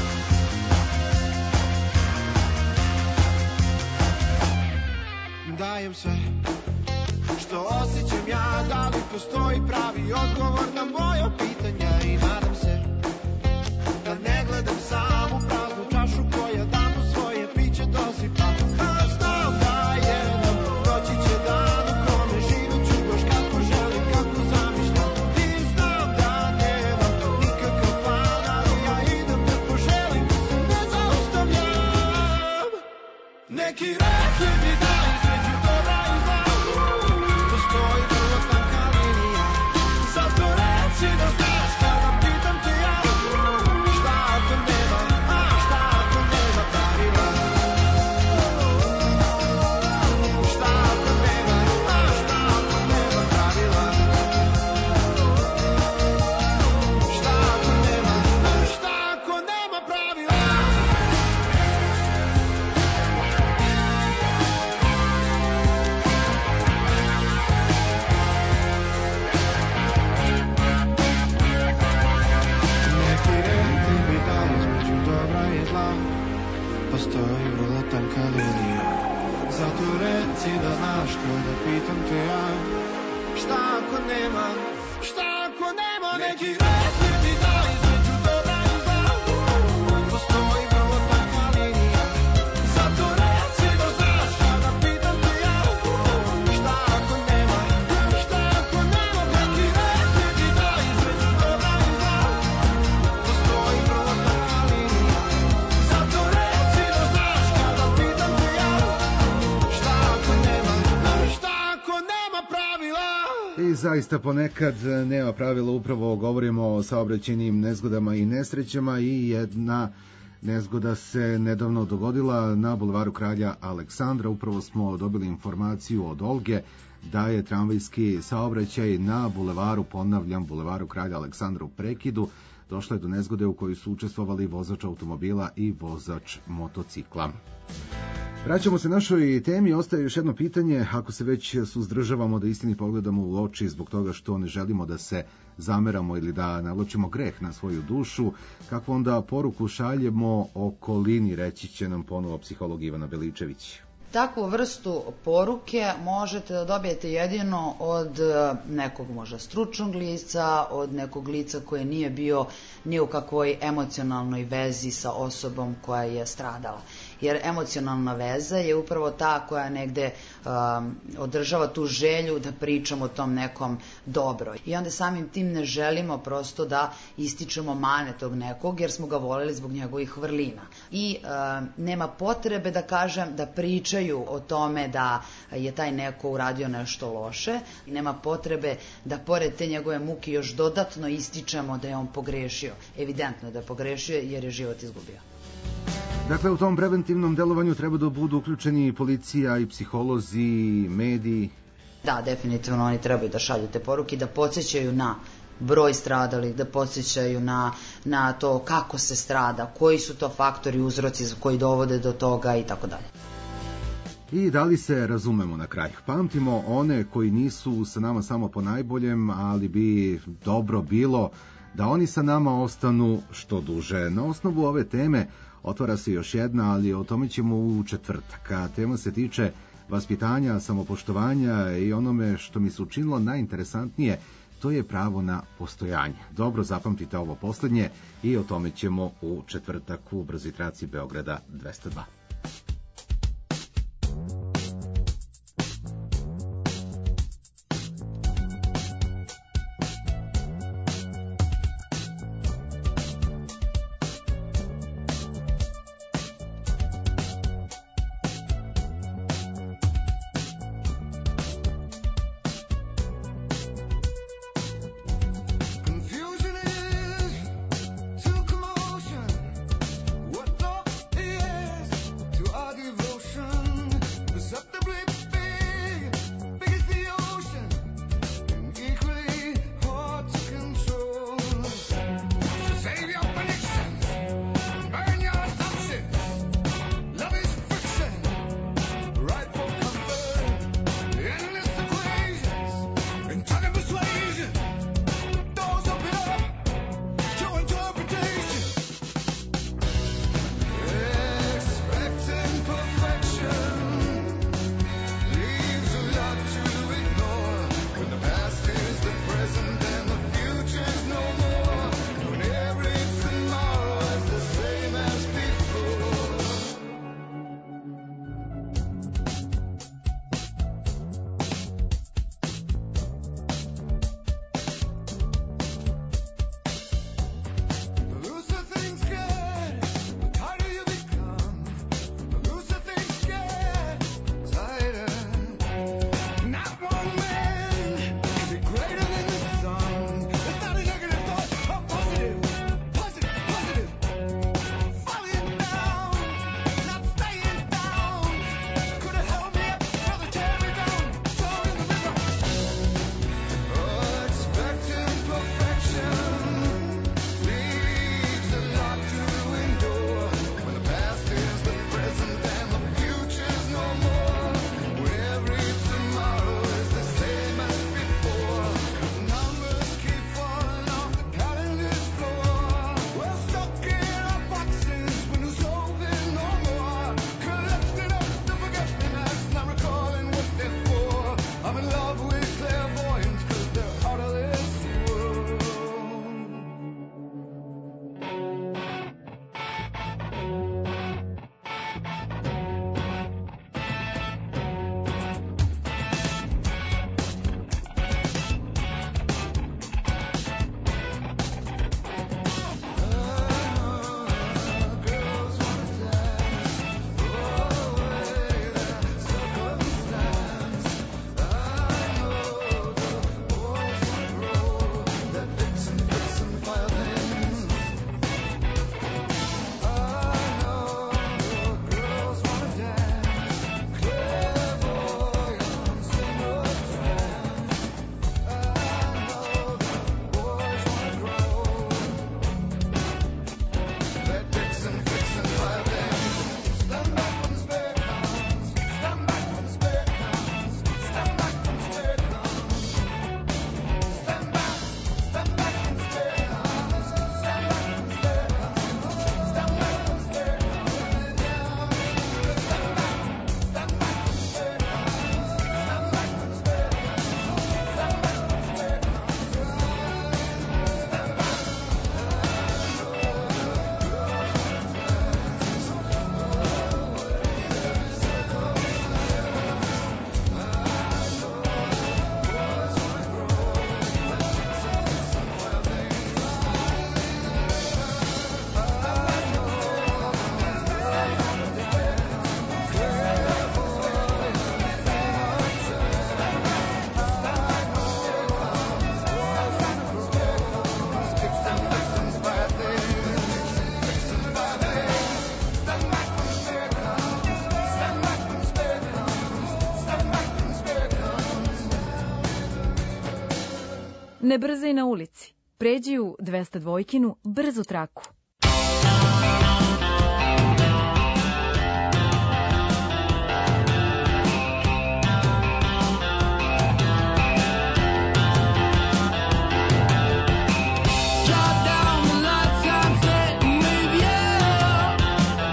Dajem sve što osjećam ja, da li postoji pravi odgovor na moja pitanja. I nadam se da ne gledam sam u praznu čašu koja dan u svoje piće dosipa. A znam da jednom doći će dan u kome život ću baš kako želim, kako zamišljam. I znam da nemam nikakav plan, ali ja idem da poželim, da se ne zaustavljam. Neki rekli bi da između dobra i zla postoji vrlo tanka linija. Zato reci da znaš kada pitam te ja, šta ako nema, a šta ako nema pravila. Šta ako nema, a šta ako nema pravila. Šta ako nema, a šta ako nema pravila. Neki rekli bi da između dobra i zla postoji vrlo tanka linija. Zato reci da znaš kada pitam te ja, šta ako nema, šta ako nema. Neki rekli bi da između dobra i zla postoji vrlo tanka linija. Zato reci da znaš kada pitam te ja, šta ako nema, šta ako nema. Neki rekli bi da između dobra i zla postoji vrlo tanka linija. Zato reci da znaš kada pitam te ja, šta ako nema, šta ako nema pravila. I zaista ponekad nema pravila, upravo govorimo o saobraćajnim nezgodama i nesrećama i jedna nezgoda se nedavno dogodila na bulevaru Kralja Aleksandra. Upravo smo dobili informaciju od Olge da je tramvajski saobraćaj na bulevaru, ponavljam, bulevaru Kralja Aleksandra u prekidu. Došlo je do nezgode u kojoj su učestvovali vozač automobila i vozač motocikla. Vraćamo se našoj temi, ostaje još jedno pitanje, ako se već suzdržavamo da istini pogledamo u oči zbog toga što ne želimo da se zameramo ili da navlačimo greh na svoju dušu, kako onda poruku šaljemo okolini, reći će nam ponovo psiholog Ivana Beličević. Takvu vrstu poruke možete da dobijete jedino od nekog možda stručnog lica, od nekog lica koje nije bio ni u kakvoj emocionalnoj vezi sa osobom koja je stradala. Jer emocionalna veza je upravo ta koja negde um, održava tu želju da pričamo o tom nekom dobro. I onda samim tim ne želimo prosto da ističemo mane tog nekog, jer smo ga voleli zbog njegovih vrlina. I um, nema potrebe da kažem da pričaju o tome da je taj neko uradio nešto loše. I nema potrebe da pored te njegove muke još dodatno ističemo da je on pogrešio. Evidentno je da je pogrešio jer je život izgubio. Dakle, u tom preventivnom delovanju treba da budu uključeni policija i psiholozi, mediji. Da, definitivno oni trebaju da šalju te poruke, da podsjećaju na broj stradalih, da podsjećaju na, na to kako se strada, koji su to faktori, uzroci koji dovode do toga i tako dalje. I da li se razumemo na kraju? Pamtimo one koji nisu sa nama samo po najboljem, ali bi dobro bilo da oni sa nama ostanu što duže. Na osnovu ove teme Otvara se još jedna, ali o tome ćemo u četvrtak. A tema se tiče vaspitanja, samopoštovanja i onome što mi se učinilo najinteresantnije, to je pravo na postojanje. Dobro zapamtite ovo poslednje i o tome ćemo u četvrtak u brzoj traci Beograda dvesta dva. Confusion is to commotion what thought is to our devotion. Perceptibly big, big as the ocean, and equally hard to control. Save your predictions, burn your assumptions. Love is friction, right for comfort. Endless equations, and tug of persuasion. Doors open up to interpretation. Expecting perfection leaves a lot to ignore. When the past is the present and the future's no more. When every tomorrow is the same as before. The looser things get, the tighter you become. The looser things get, tighter. Not one man can be greater than the sun. It's not a negative thought, a positive, positive, positive. Falling down, not staying down. Could have held me up, rather tear me down. Throw in the river. Oh, expecting perfection leaves a lot to endure. When the past is the present and the future's no more. When every tomorrow is the same as before. Numbers keep falling off the calendar's floor. We're stuck in our boxes when we're solving no more. Collecting up the forget-me-nots, not recalling what they're for. I'm in love with clairvoyants 'cause they're out of this world. Girls wanna dance, oh, way that circumstance. I know the boys wanna grow, that vixen, vixen fire things. I know the girls wanna dance, clairvoyance in the trance. I know the boys wanna grow, that vixen, vixen fire things. Stand back when the spirit comes, stand back when the spirit comes, stand back when the spirit comes. Stand back, stand back when the spirit comes, stand back when the spirit comes, stand back when the spirit comes. Stand back, stand back when the spirit comes, stand back when the spirit comes, stand back when the spirit Ne brzaj na ulici. Pređi u dvesta dvojkinu brzu traku. Drop down the lights, I'm setting with you.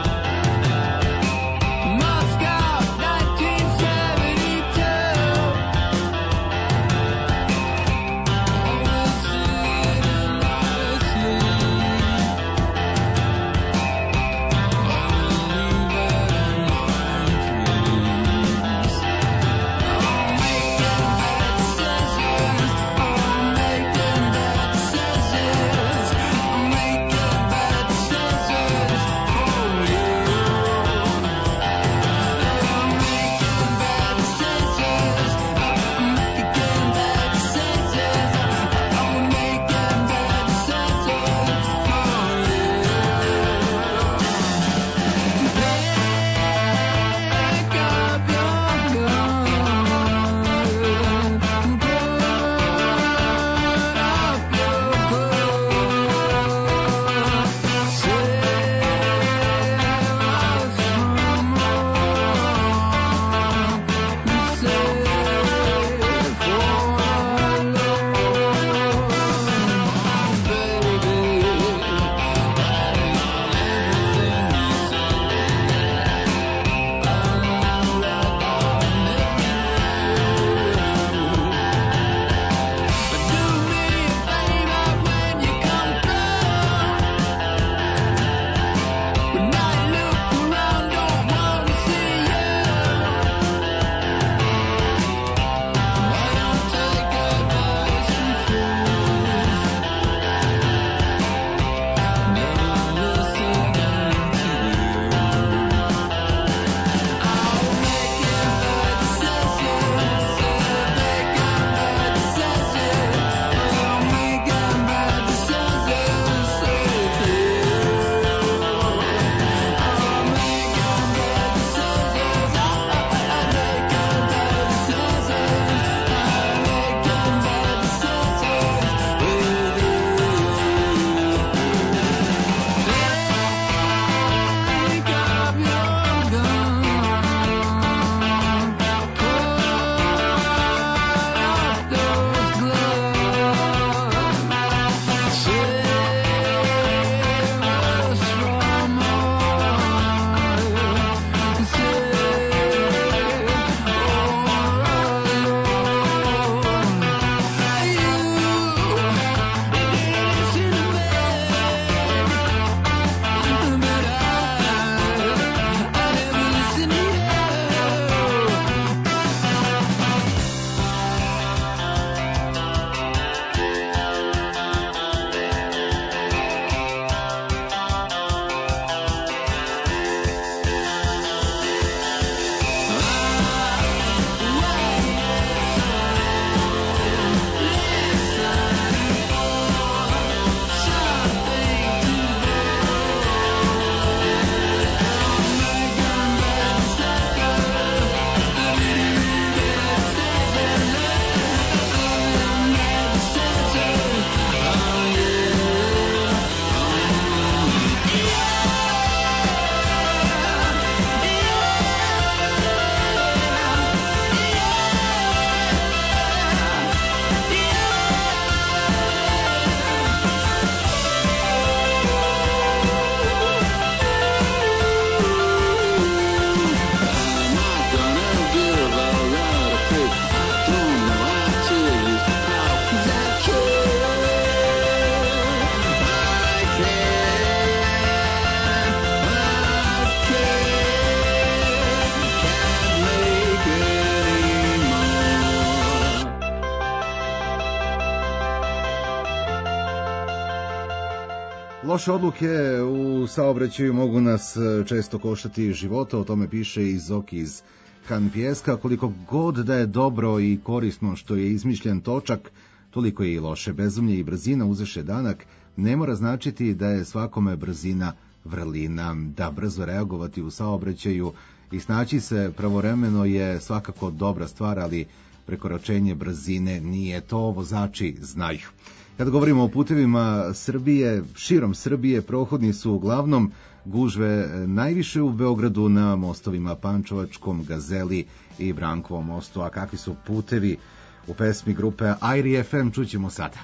Loše odluke u saobraćaju mogu nas često koštati života, o tome piše i Zoki iz Han Pjeska. Koliko god da je dobro i korisno što je izmišljen točak, toliko je i loše. Bezumlje i brzina uzeše danak, ne mora značiti da je svakome brzina vrlina. Da brzo reagovati u saobraćaju i snaći se pravovremeno je svakako dobra stvar, ali prekoračenje brzine nije. To vozači znaju. Kad govorimo o putevima Srbije, širom Srbije prohodni su uglavnom gužve najviše u Beogradu na mostovima Pančevačkom, Gazeli i Brankovom mostu. A kakvi su putevi u pesmi grupe Airi F M čućemo sada.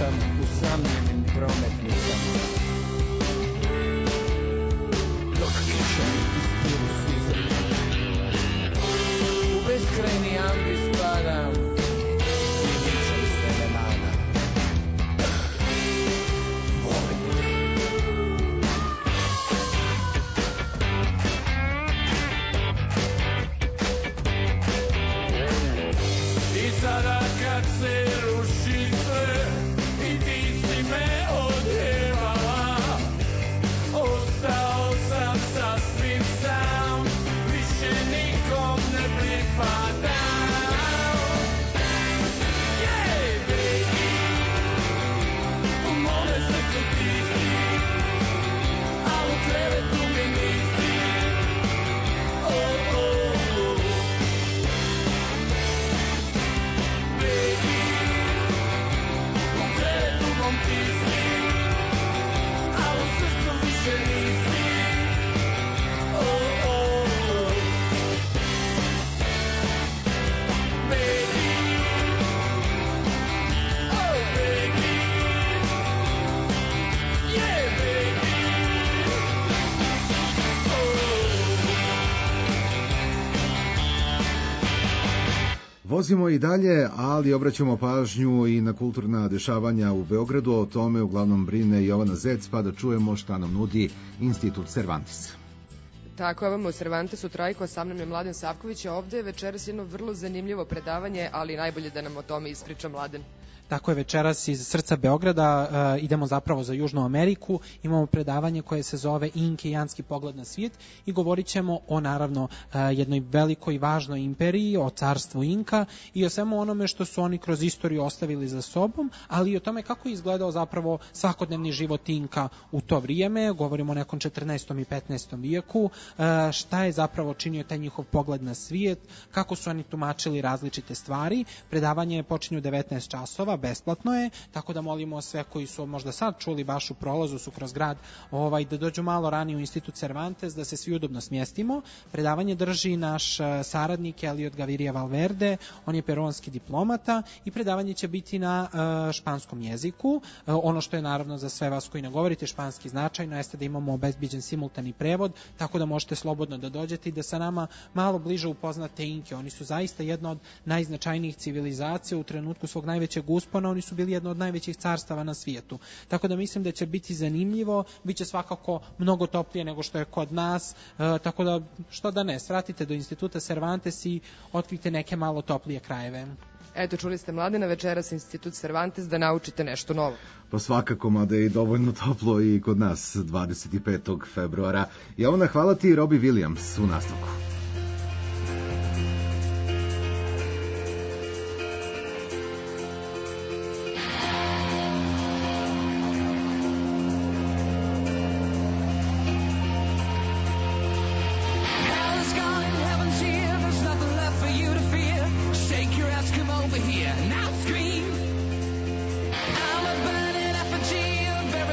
hodam usamljenim prometnicama. Dok kiša ispiru suze, u beskrajni ambis padam i ničem se ne nadam. Volim te. I sada kad se ruši sve i ti si me odjevala, ostao sam sasvim sam, više nikom ne pripadam. Yeah, baby, u mome srcu ti si, a u krevetu mi nisi. Oh, oh, oh. Baby, u krevetu mom ti si, a u srcu više nisi. Oh, oh, oh. Baby, oh baby, yeah baby, Vozimo i dalje, ali obraćamo pažnju i na kulturna dešavanja u Beogradu. O tome uglavnom brine Jovana Zec, pa da čujemo šta nam nudi Institut Cervantes. Tako, evo u Cervantesu Trajko, sa mnom je Mladen Savković, a ovde je večeras jedno vrlo zanimljivo predavanje, ali najbolje da nam o tome ispriča Mladen. Tako je, večeras iz srca Beograda uh, idemo zapravo za Južnu Ameriku, imamo predavanje koje se zove Inkejanski pogled na svijet i govorit ćemo o naravno uh, jednoj velikoj i važnoj imperiji, o carstvu Inka i o svemu onome što su oni kroz istoriju ostavili za sobom, ali i o tome kako je izgledao zapravo svakodnevni život Inka u to vrijeme, govorimo o nekom četrnaestom i petnaestom vijeku, uh, šta je zapravo činio taj njihov pogled na svijet, kako su oni tumačili različite stvari. Predavanje počinje u devetnaest časova, besplatno je, tako da molimo sve koji su možda sad čuli baš u prolazu su kroz grad, ovaj, da dođu malo ranije u Institut Cervantes, da se svi udobno smjestimo. Predavanje drži naš saradnik Eliot Gaviria Valverde, on je peruanski diplomata i predavanje će biti na uh, španskom jeziku. Uh, ono što je naravno za sve vas koji ne govorite španski značajno jeste da imamo obezbeđen simultani prevod, tako da možete slobodno da dođete i da sa nama malo bliže upoznate Inke. Oni su zaista jedna od najznačajnijih civilizacija u trenutku svog najvećeg uspona, oni su bili jedno od najvećih carstava na svijetu. Tako da mislim da će biti zanimljivo, bit će svakako mnogo toplije nego što je kod nas, e, tako da što da ne, svratite do Instituta Cervantes i otkrite neke malo toplije krajeve. Eto, čuli ste Mladena, večeras Institut Cervantes, da naučite nešto novo. Pa svakako, mada je i dovoljno toplo i kod nas dvadeset petog februara. Jovana, hvala ti, Robbie Williams u nastavku.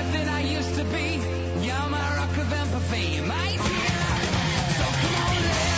You're my rock of empathy, my dear. So come on, let's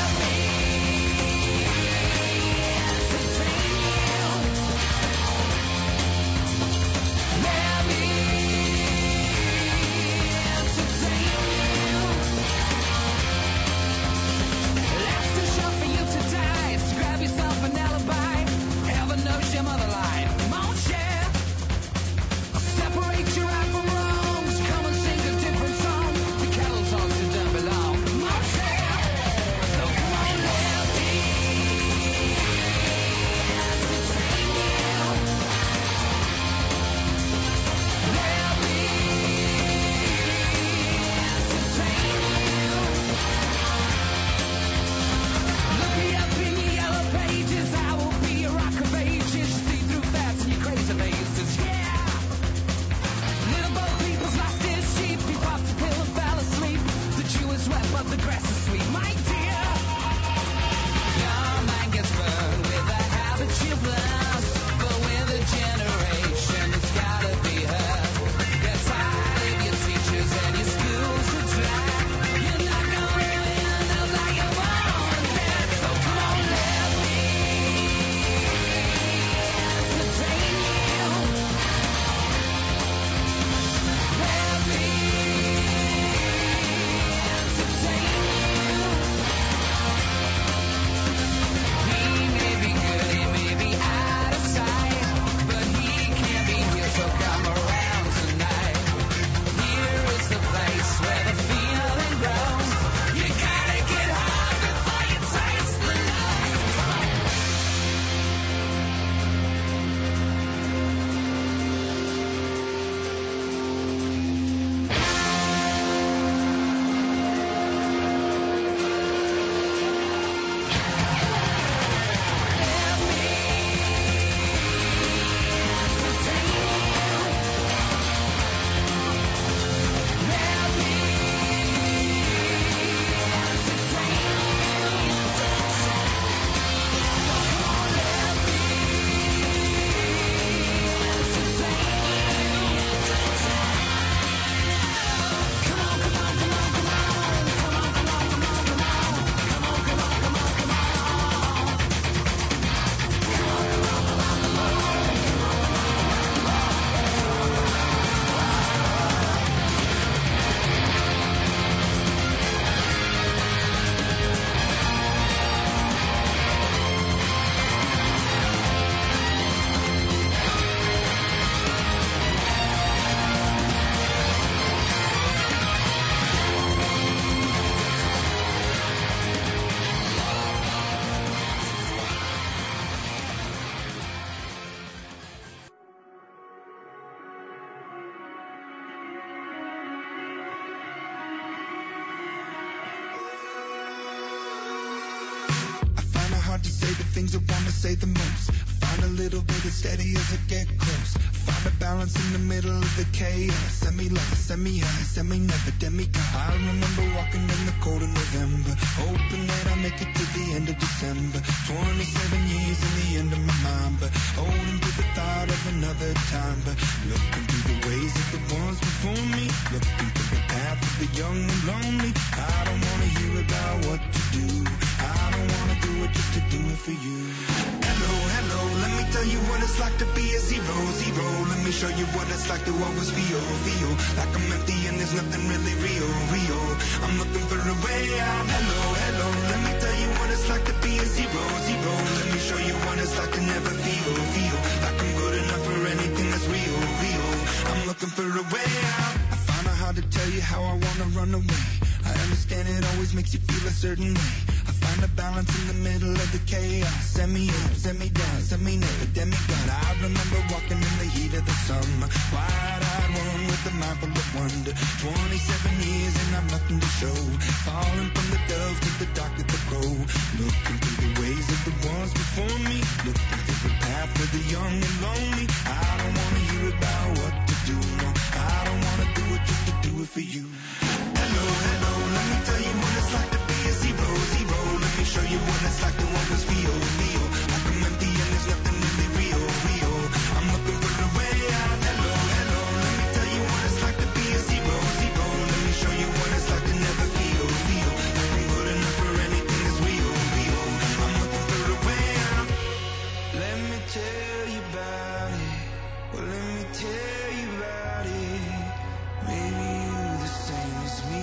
things I wanna say the most. Find a little bit of steady as I get close. Find a balance in the middle of the chaos. Semi-low, semi-high, semi-never, demigod. I remember walking in the cold of November, hoping that I make it to the end of December. twenty-seven years in the end of my mind, but holding to the thought of another time. But looking through the ways of the ones before me, looking through the path of the young and lonely. I don't wanna hear about what to do. I don't wanna do it just to do it for you. Hello, hello, let me tell you what it's like to be a zero, zero. Let me show you what it's like to always feel, feel like I'm empty and there's nothing really real, real. I'm looking for a way out. Hello, hello, let me tell you what it's like to be a zero, zero. Let me show you what it's like to never feel, feel like I'm good enough for anything that's real, real. I'm looking for a way out. I found out how to tell you how I wanna run away. I understand it always makes you feel a certain way. I find a balance in the middle of the chaos. Send me up, send me down, send me never, demigod. I remember walking in the heat of the summer, wide-eyed one with a mind full of wonder. twenty-seven years and I've nothing to show. Falling from the dove to the dark of the crow. Looking through the ways of the ones before me, looking through the path of the young and lonely. I don't wanna hear about what to do, no. I don't wanna do it just to do it for you. Hello, hello, let me tell you what it's like to be a zero, zero. Let me show you what it's like to always feel, feel like I'm empty and there's nothing really real, real. I'm looking for a way out. Hello, hello, let me tell you what it's like to be a zero, zero. Let me show you what it's like to never feel, feel like I'm good enough for anything that's real, real. I'm looking for a way out. Let me tell you about it. Well, let me tell you about it. Maybe you're the same as me.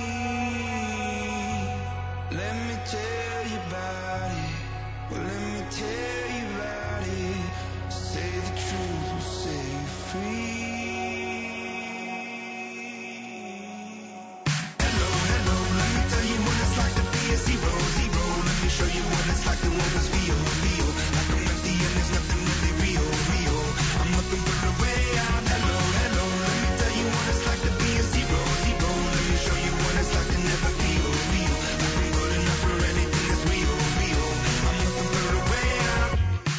Let me tell you about it. Well, let me tell you about it. Say the truth will set you free. Hello, hello, let me tell you what it's like to be a zero, zero. Let me show you what it's like to always feel, feel like I'm empty and there's nothing really real, real. I'm looking for a way out. Hello, hello, let me tell you what it's like to be a zero, zero. Let me show you what it's like to never feel, feel like I'm good enough for anything that's real, real. I'm looking for a way out.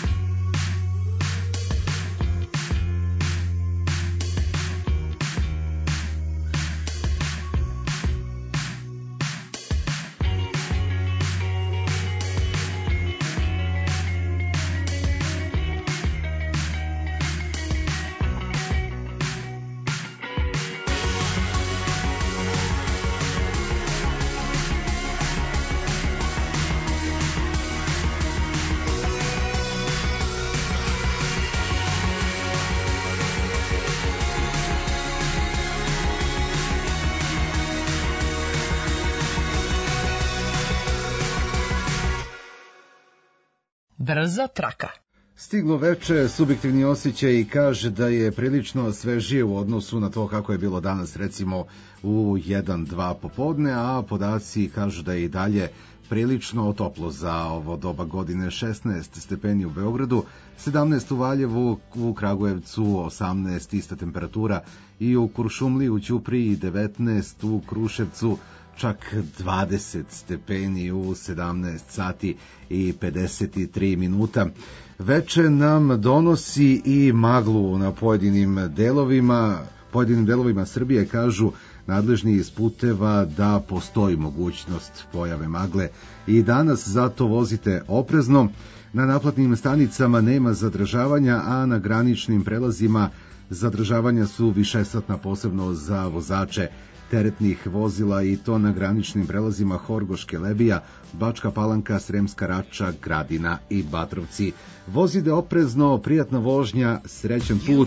Brza traka. Stiglo veče, subjektivni osjećaj kaže da je prilično svežije u odnosu na to kako je bilo danas recimo u jedan dva popodne, a podaci kažu da je i dalje prilično toplo za ovo doba godine. Šesnaest stepeni u Beogradu, sedamnaest u Valjevu, u Kragujevcu osamnaest ista temperatura i u Kuršumliji, u Ćupriji devetnaest, u Kruševcu čak dvadeset stepeni u sedamnaest sati i pedeset tri minuta. Veče nam donosi i maglu na pojedinim delovima, pojedinim delovima Srbije, kažu nadležni iz puteva da postoji mogućnost pojave magle i danas, zato vozite oprezno. Na naplatnim stanicama nema zadržavanja, a na graničnim prelazima zadržavanja su višesatna, posebno za vozače teretnih vozila, i to na graničnim prelazima Horgoš, Kelebija, Bačka Palanka, Sremska Rača, Gradina i Batrovci. Vozite oprezno, prijatna vožnja, srećan put.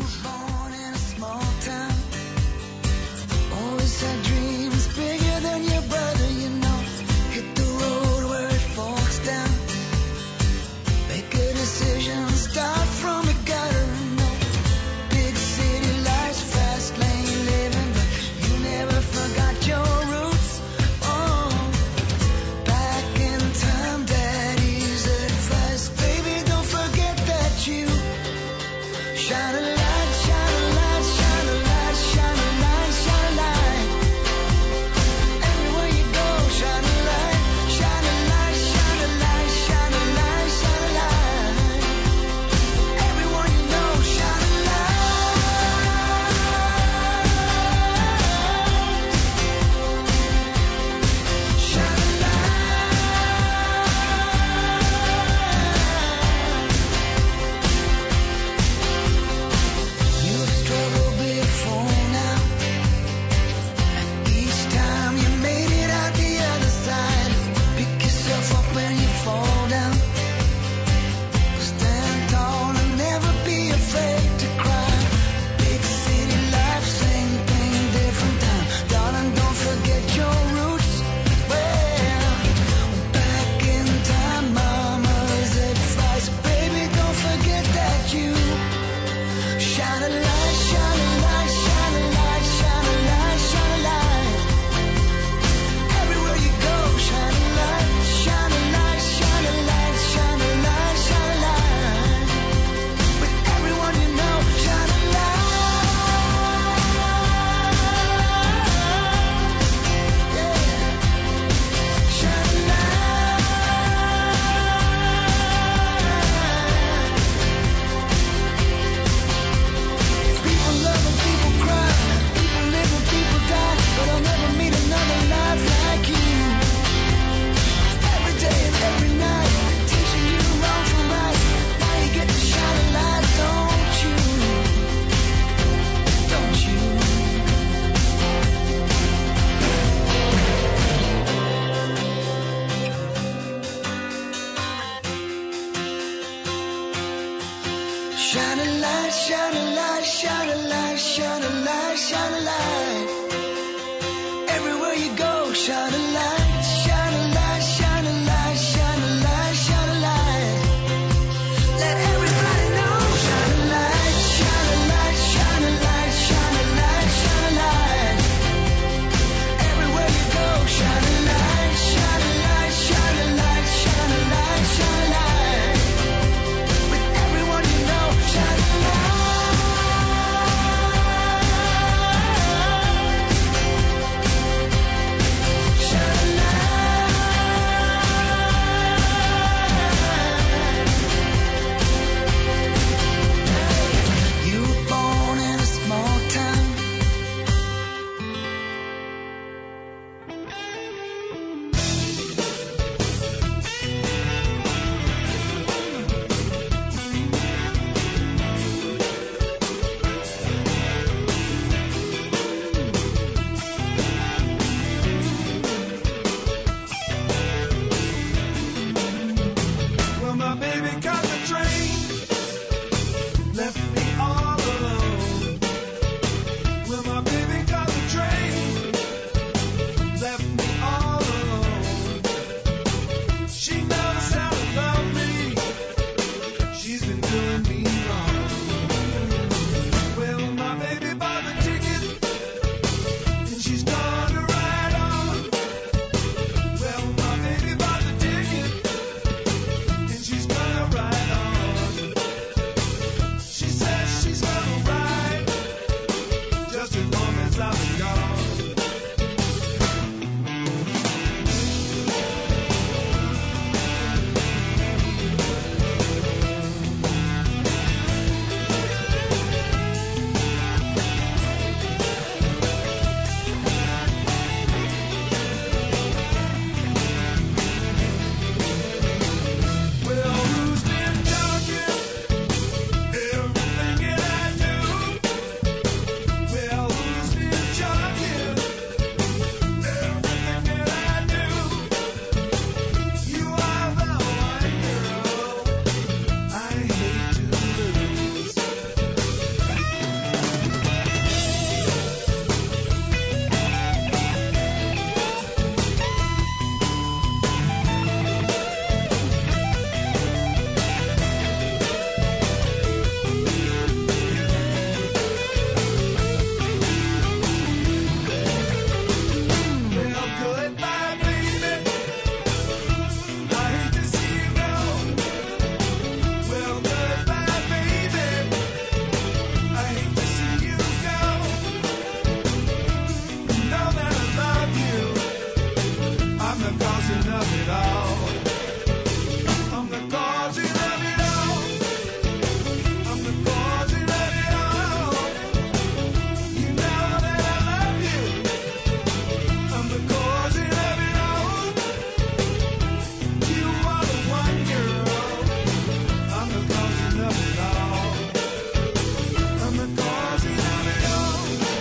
Shine a light, shine shine a light, shine a light, shine a light. Everywhere you go, shine a light, shine a light, shine a light, shine a light, shine a light. Let everybody know, shine a light, shine a light, shine a light, shine a light, shine a light. Everywhere you go, shine a light, shine a light, shine a light, shine a light, shine a light. With everyone you know, shine a light. You were born in a small town. Well, my baby caught the train, left me all alone. Well, my baby caught the train, left me all alone. She knows how to love me, she's been doing me wrong. Well, my baby bought the ticket, and she's gonna ride on. Well, my baby bought the ticket, and she's gonna ride on. She says she's gonna ride just as long as I'll be gone. Well, who's been talking? Everything that I do. Well, who's been talking? Everything that I do. You are the one girl I hate to lose. Well, goodbye, baby. I hate to see you go. Well, goodbye, baby. I hate to see you go. You know that I love you. I'm the causing of it all. I'm the causing of it all. I'm the causing of it all. You know that I love you. I'm the causing of it all. You are the one girl. I'm the causing of it all. I'm the causing of it all.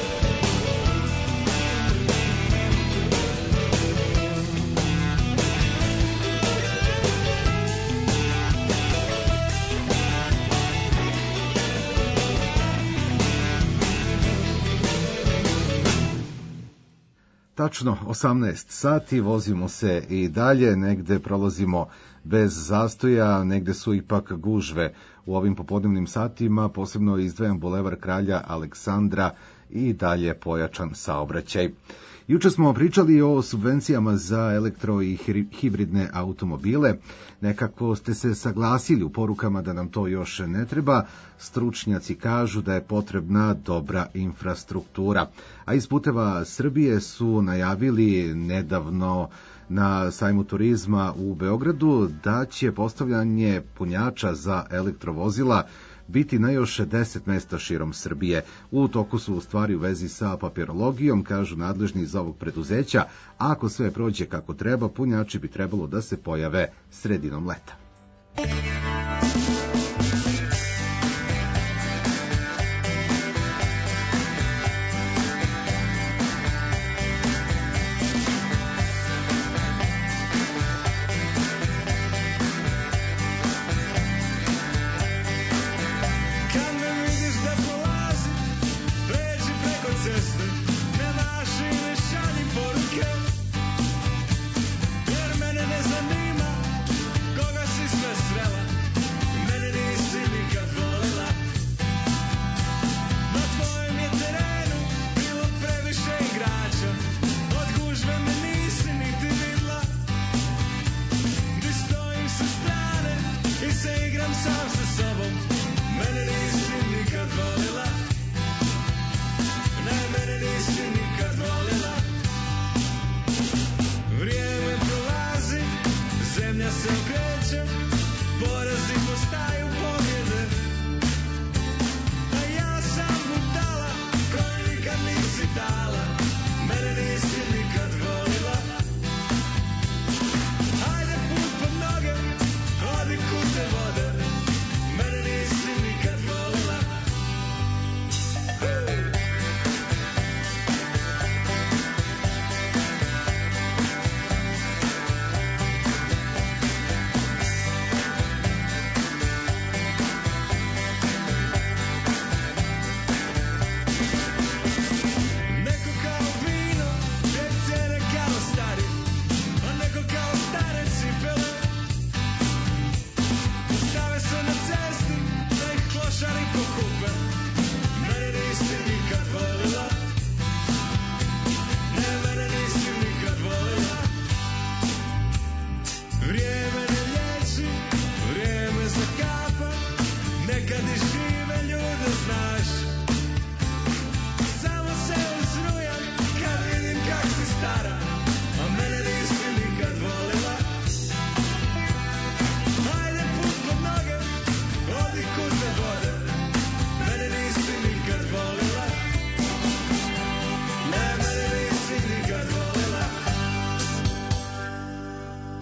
Tačno osamnaest sati, vozimo se i dalje, negde prolazimo bez zastoja, negde su ipak gužve u ovim popodnevnim satima, posebno izdvajam Bulevar Kralja Aleksandra i dalje pojačan saobraćaj. Juče smo pričali o subvencijama za elektro i hibridne automobile. Nekako ste se saglasili u porukama da nam to još ne treba. Stručnjaci kažu da je potrebna dobra infrastruktura. A iz Puteva Srbije su najavili nedavno na sajmu turizma u Beogradu da će postavljanje punjača za elektrovozila biti na još deset mesta širom Srbije. U toku su u stvari u vezi sa papirologijom, kažu nadležni iz ovog preduzeća, a ako sve prođe kako treba, punjači bi trebalo da se pojave sredinom leta. Can't believe this, that's what I said.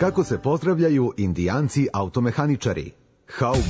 Kako se pozdravljaju Indijanci automehaničari? Haub.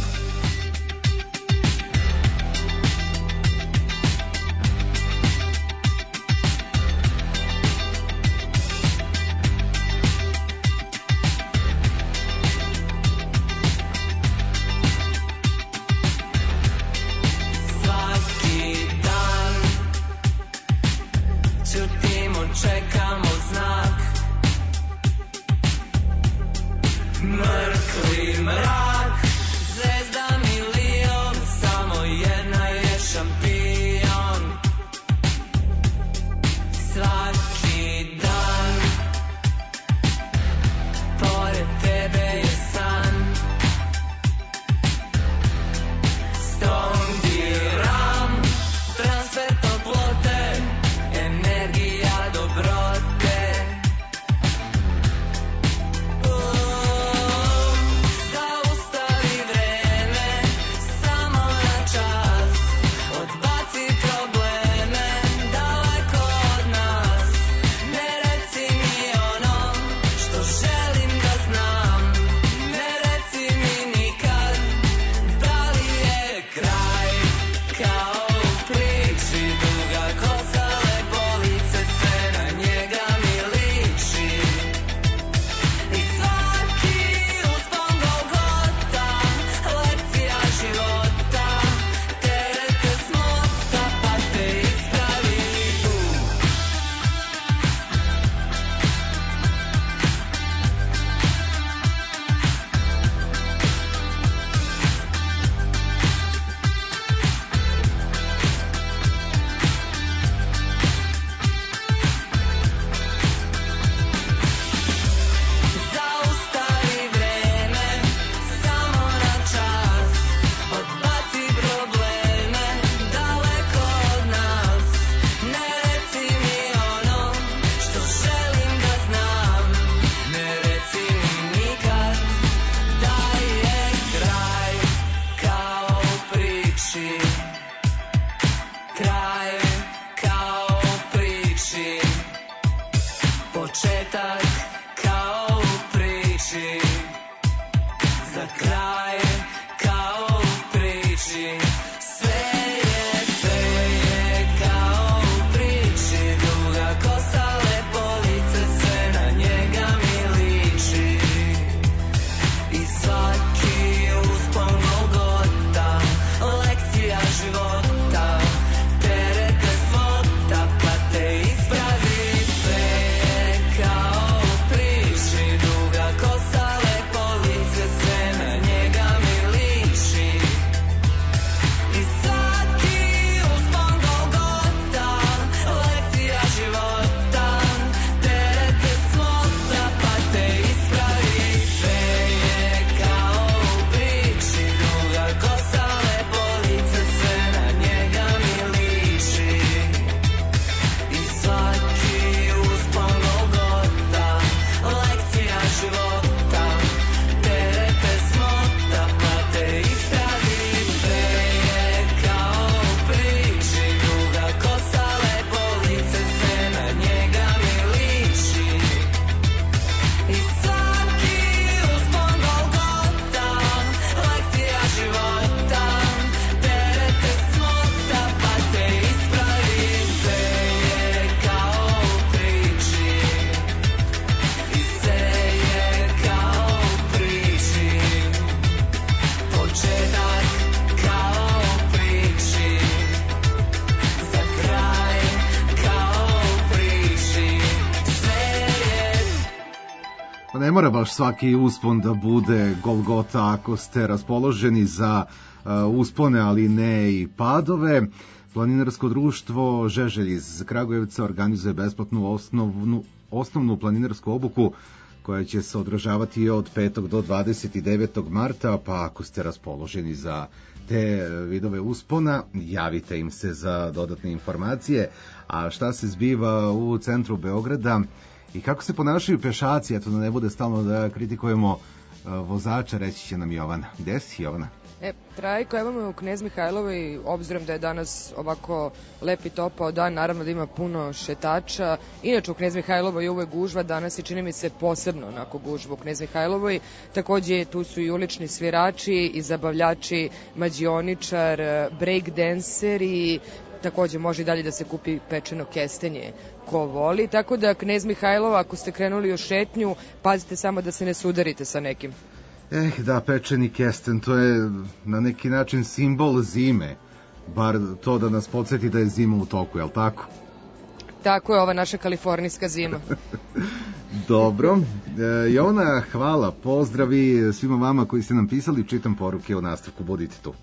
Ne mora baš svaki uspon da bude Golgota ako ste raspoloženi za uh, uspone, ali ne i padove. Planinarsko društvo Žeželj iz Kragujevca organizuje besplatnu osnovnu, osnovnu planinarsku obuku koja će se održavati od petog do dvadeset devetog marta, pa ako ste raspoloženi za te vidove uspona, javite im se za dodatne informacije. A šta se zbiva u centru Beograda i kako se ponašaju pešaci, eto da ne bude stalno da kritikujemo vozača, reći će nam Jovana. Gde si, Jovana? E, Trajko, evo me u Knez Mihajlovoj, obzirom da je danas ovako lep i topao dan, naravno da ima puno šetača. Inače u Knez Mihajlovoj je uvek gužva, danas je čini mi se posebno onako gužva u Knez Mihajlovoj. Takođe tu su i ulični svirači i zabavljači, mađioničar, breakdancer i takođe može i dalje da se kupi pečeno kestenje ko voli. Tako da Knez Mihajlova, ako ste krenuli u šetnju, pazite samo da se ne sudarite sa nekim. Eh, da, pečeni kesten, to je na neki način simbol zime. Bar to da nas podsjeti da je zima u toku, je li tako? Tako je ova naša kalifornijska zima. Dobro. E, Jovana, hvala, pozdravi svima vama koji ste nam pisali, čitam poruke u nastavku, budite tu.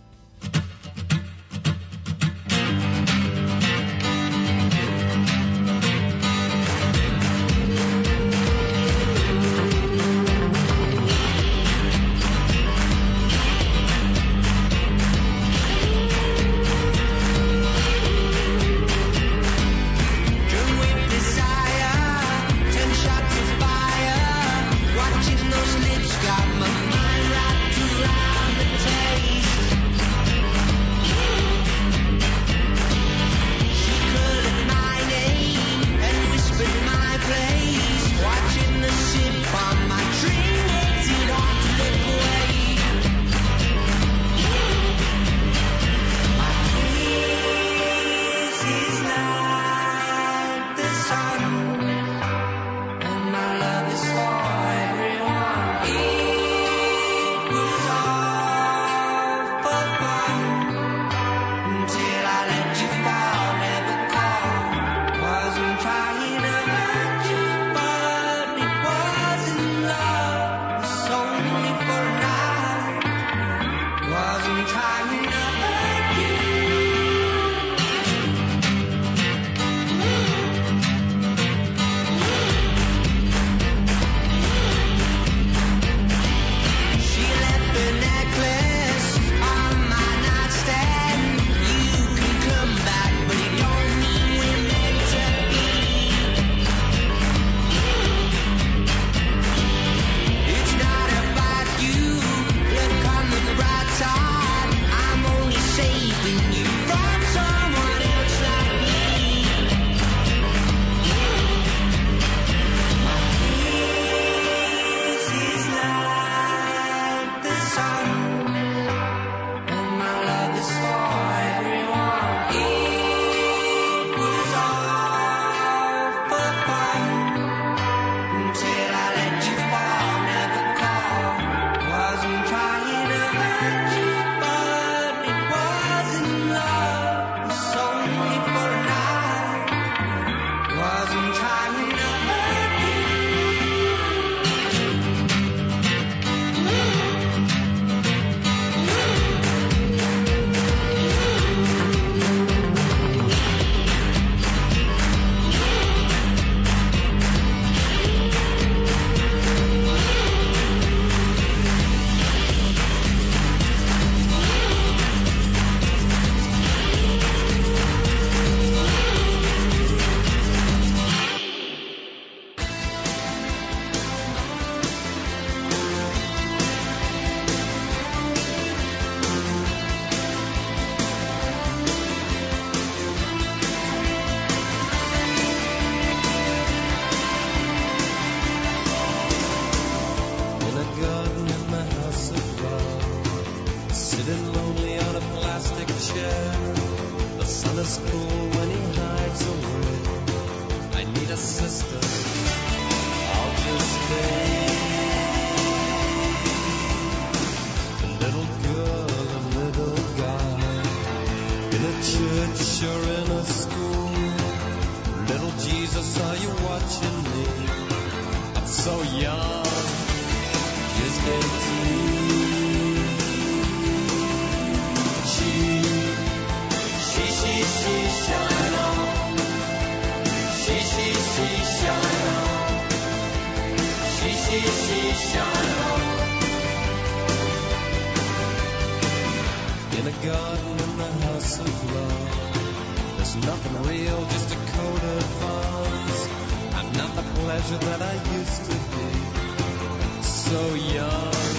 In a garden in the house of love, there's nothing real, just a coat of arms. I'm not the pleasure that I used to be, so young.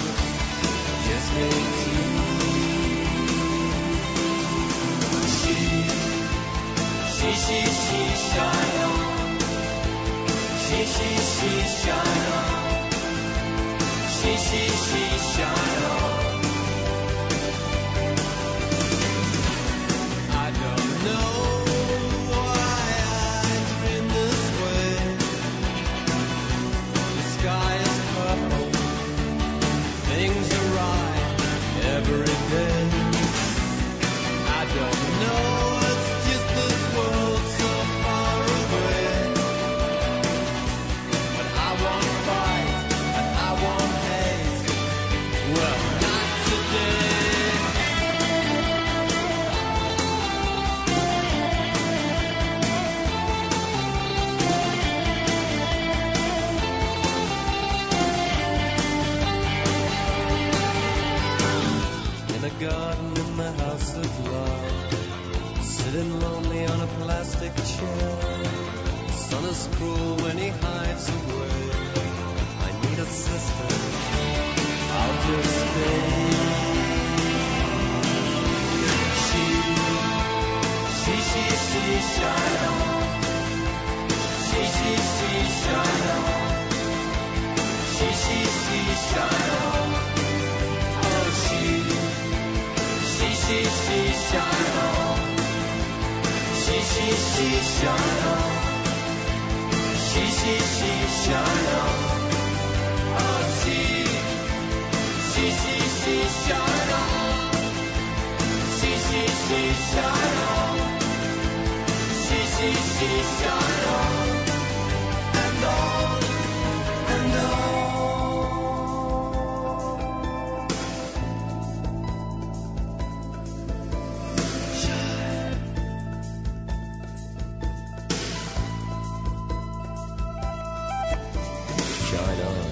she, shine on. She, she, she, shine on. I don't know why I dream this way. The sky is purple, things are right every day. I don't know, it's just this world so far away. But I won't fight and I won't hate. Well, not today. In a garden in the house of love, sitting lonely on a plastic chair. The sun is cruel when he hides away. I need a sister, I'll just stay. She, she, she, she, shine on. She, she, she, shine on. She, she, she, shine on. Oh, she, she, she, she, shine on. She, she, she, shine on. She, she, she, shine on. Oh, she, she, she, she, shine on. She, she, she, shine on. She, she, she, shine on. And on, and on. Shine on.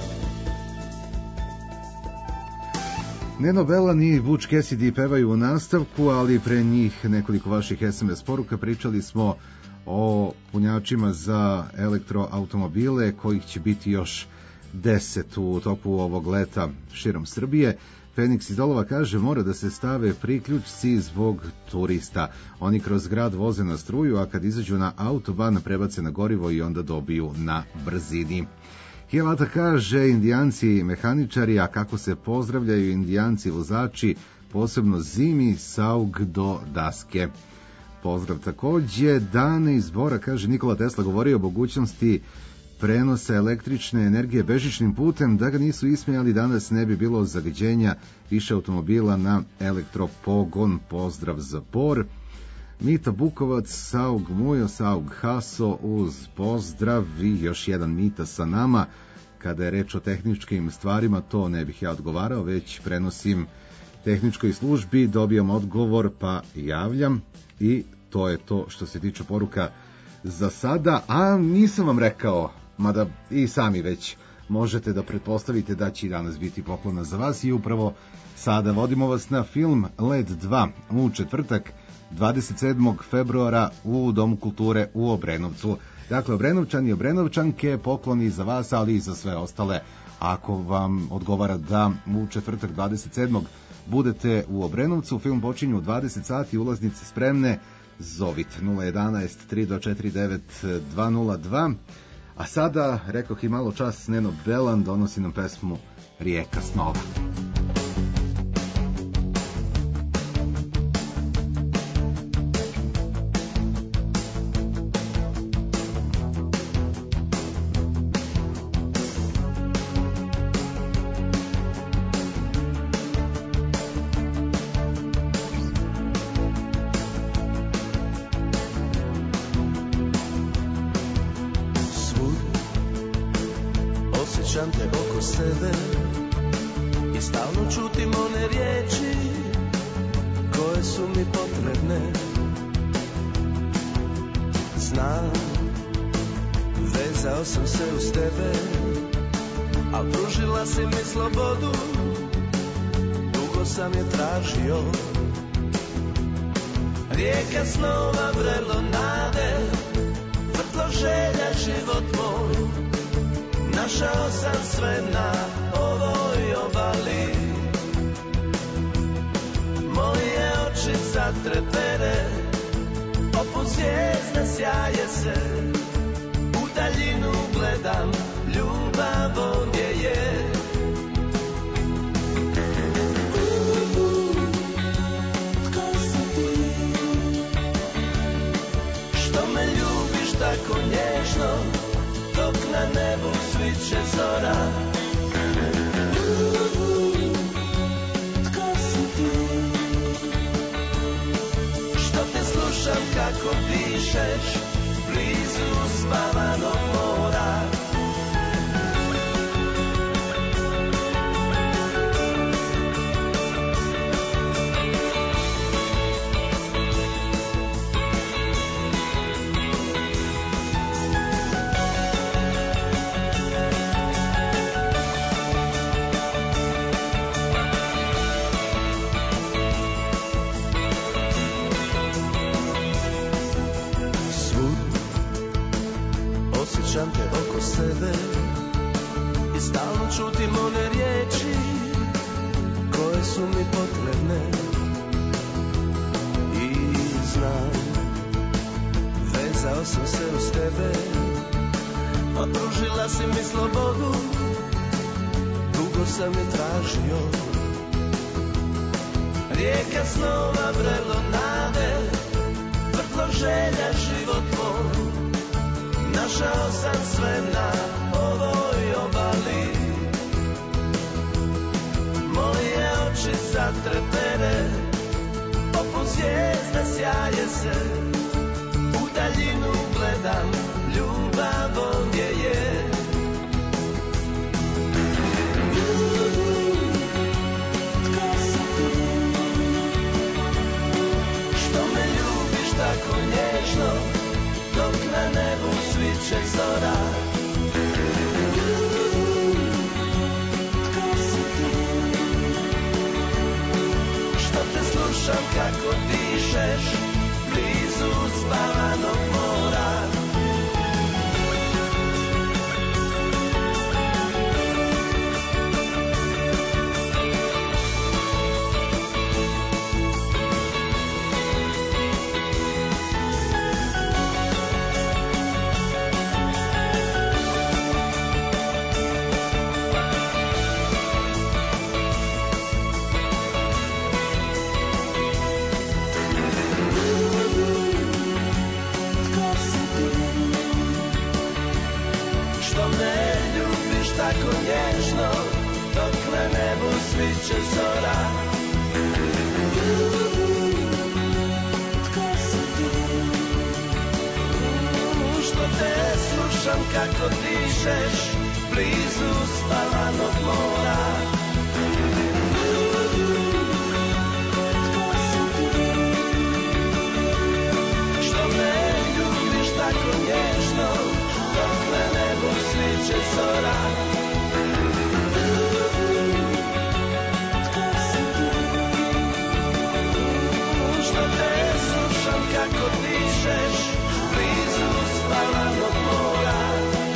Neno Belan i Butch Cassidy pevaju u nastavku, ali pre njih nekoliko vaših es em es poruka. Pričali smo o punjačima za elektroautomobile, kojih će biti još deset u toku ovog leta širom Srbije. Feniks iz Dolova kaže, mora da se stave priključci zbog turista. Oni kroz grad voze na struju, a kad izađu na autoban prebace na gorivo i onda dobiju na brzini. Hijelata kaže, indijanci mehaničari, a kako se pozdravljaju indijanci vozači, posebno zimi, saug do daske. Pozdrav takođe. Dane iz Bora kaže, Nikola Tesla govorio o mogućnosti prenosa električne energije bežičnim putem, da ga nisu ismejali, danas ne bi bilo zagađenja, više automobila na elektropogon. Pozdrav za Bor. Mita Bukovac, Saug Mujo, Saug Haso, uz pozdrav i još jedan Mita sa nama. Kada je reč o tehničkim stvarima, to ne bih ja odgovarao, već prenosim tehničkoj službi, dobijam odgovor pa javljam i to je to što se tiče poruka za sada, a nisam vam rekao, mada i sami već možete da pretpostavite da će i danas biti poklona za vas i upravo sada vodimo vas na film Led dva u četvrtak dvadeset sedmog februara u Domu kulture u Obrenovcu. Dakle, Obrenovčani i Obrenovčanke, pokloni za vas, ali i za sve ostale. Ako vam odgovara da u četvrtak dvadeset sedmog budete u Obrenovcu, film počinje u dvadeset sati, ulaznice spremne, zovite nula jedanaest tri do četiri devet dva nula dva. A sada, rekoh i malo čas, Neno Belan donosi nam pesmu Rijeka snova. Osjećam te oko sebe i stalno čutim one riječi koje su mi potrebne. Znam, vezao sam se uz tebe, a pružila si mi slobodu, dugo sam je tražio. Rijeka snova, vrelo nade, vrtlo želja, život moj. Našao sam sve na ovoj obali. Moje oči zatrepere, poput zvijezde sjaje se. U daljinu gledam ljubav dišeš blizu spavanog mora. Osjećam te oko sebe i stalno čutim one riječi koje su mi potrebne i znam, vezao sam se uz tebe, a pružila si mi slobodu, dugo sam je tražio. Rijeka snova, vrelo nade, vrtlo želja, život moj, našao sam sve na ovoj obali. Moje oči zatrepere, poput zvijezda sjaje se, u daljinu gledam, ljubav ovdje je. Tko si ti? Što me ljubiš tako nježno, dok na nebu sviće zora. Tko si ti? Što te slušam kako dišeš blizu spavanog mora. Tako nježno, dok na nebu sviće zora. Tko si ti? Što te slušam kako dišeš blizu spavanog mora. Tko si ti? Što me ljubiš tako nježno, dok na nebu sviće zora. Kako dišeš blizu spavanog mora.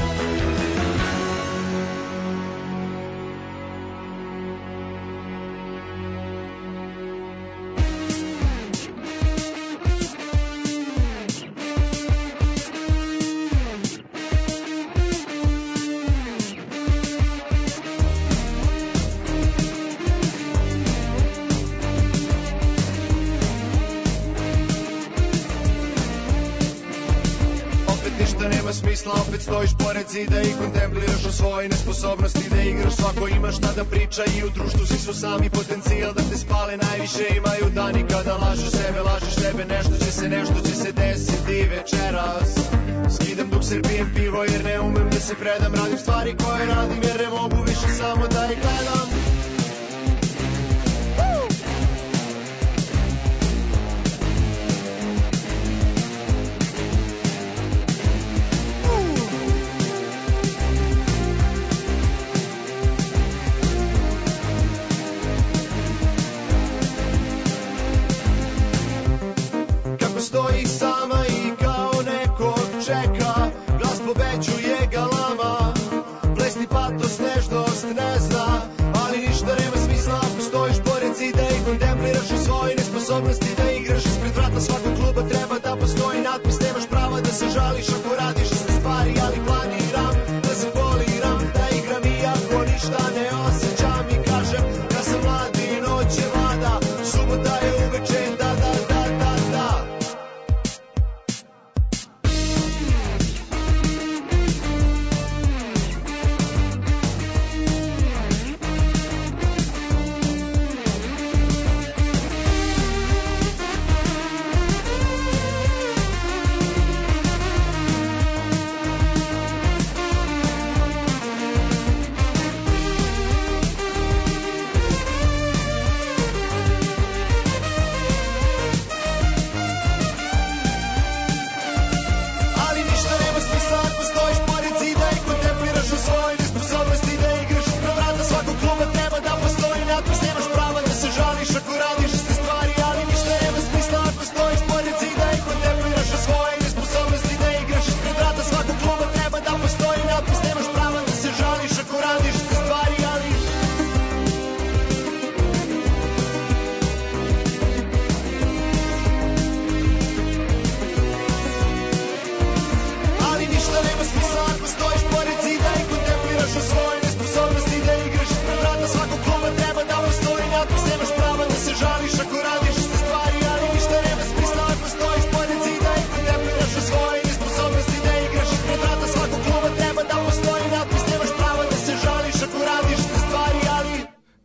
Smisla, opet stojiš pored zida i kontempliraš o svojoj nesposobnosti da igraš. Svako ima šta da priča i u društvu svi su sami potencijal da te spale. Najviše imaju dani kada lažeš sebe, lažeš sebe. Nešto će se, nešto će se desiti večeras. Skidam dok serpijem pivo jer ne umem da se predam. Radim stvari koje radim jer ne mogu više samo da ih gledam. Stoji sama i kao neko čeka, glas povećuje galama, plesni patos, nežnost ne zna, ali ništa nema smisla ako stojiš pored zida i kontempliraš u svojoj nesposobnosti da igraš. Ispred vrata svakog kluba treba da postoji natpis, nemaš prava da se žališ ako radiš iste stvari, ali planiram da se poliram, da igram iako ništa ne osjećam i kažem da sam mlad i noć je mlada, subota je uveče, da, da, da, da, da.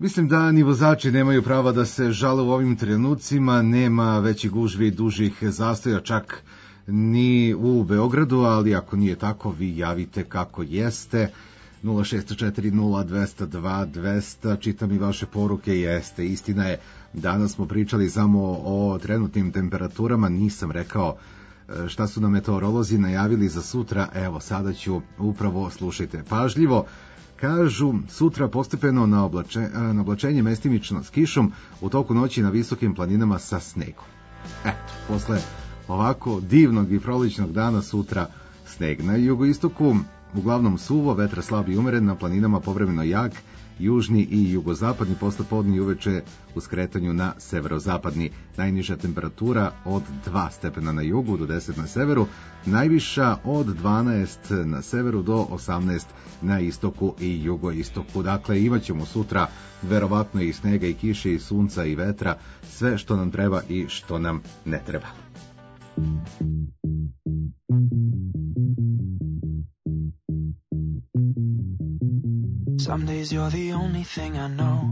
Mislim da ni vozači nemaju prava da se žale u ovim trenucima, nema većih gužvi i dužih zastoja čak ni u Beogradu, ali ako nije tako, vi javite kako jeste. nula šest četiri nula dva zero dva dva zero zero, čitam i vaše poruke, jeste, istina je, danas smo pričali samo o trenutnim temperaturama, nisam rekao šta su nam meteorolozi najavili za sutra, evo sada ću upravo, slušajte pažljivo. Kažu, sutra postepeno na, oblače, na oblačenje mestimično s kišom, u toku noći na visokim planinama sa snegom. Eto, posle ovako divnog i prolećnog dana sutra sneg. Na jugoistoku uglavnom suvo, vetra slab i umeren, na planinama povremeno jak, južni i jugozapadni, poslepodne i uveče u skretanju na severozapadni. Najniža temperatura od dva stepena na jugu do deset na severu, najviša od dvanaest na severu do osamnaest na istoku i jugoistoku. Dakle, imaćemo sutra verovatno i snega i kiše i sunca i vetra, sve što nam treba i što nam ne treba. Some days you're the only thing I know,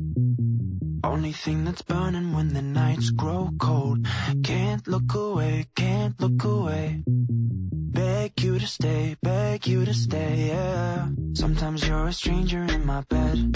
only thing that's burning when the nights grow cold. Can't look away, can't look away. Beg you to stay, beg you to stay, yeah. Sometimes you're a stranger in my bed.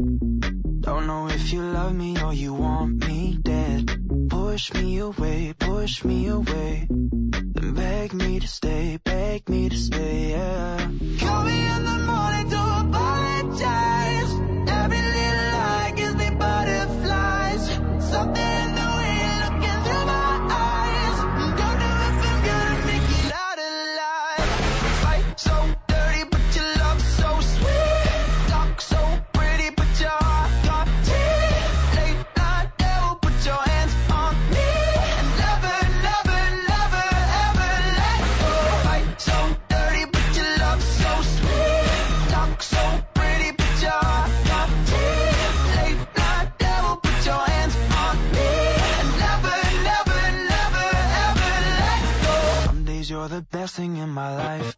Don't know if you love me or you want me dead. Push me away, push me away. Then beg me to stay, beg me to stay, yeah. Call me in the morning to apologize. Every little lie gives me butterflies. Something in the way you're looking through my eyes. Don't know if I'm gonna make it out alive. Fight so dirty, but your love so sweet. Talk so pretty, but your heart got teeth. Late night devil, put your hands on me. And never, never, never, ever let go. Fight so dirty, but your love so sweet. Talk so pretty, but your heart got teeth. Late night devil, put your hands on me. And never, never, never, ever let go. Some days you're the best thing in my life.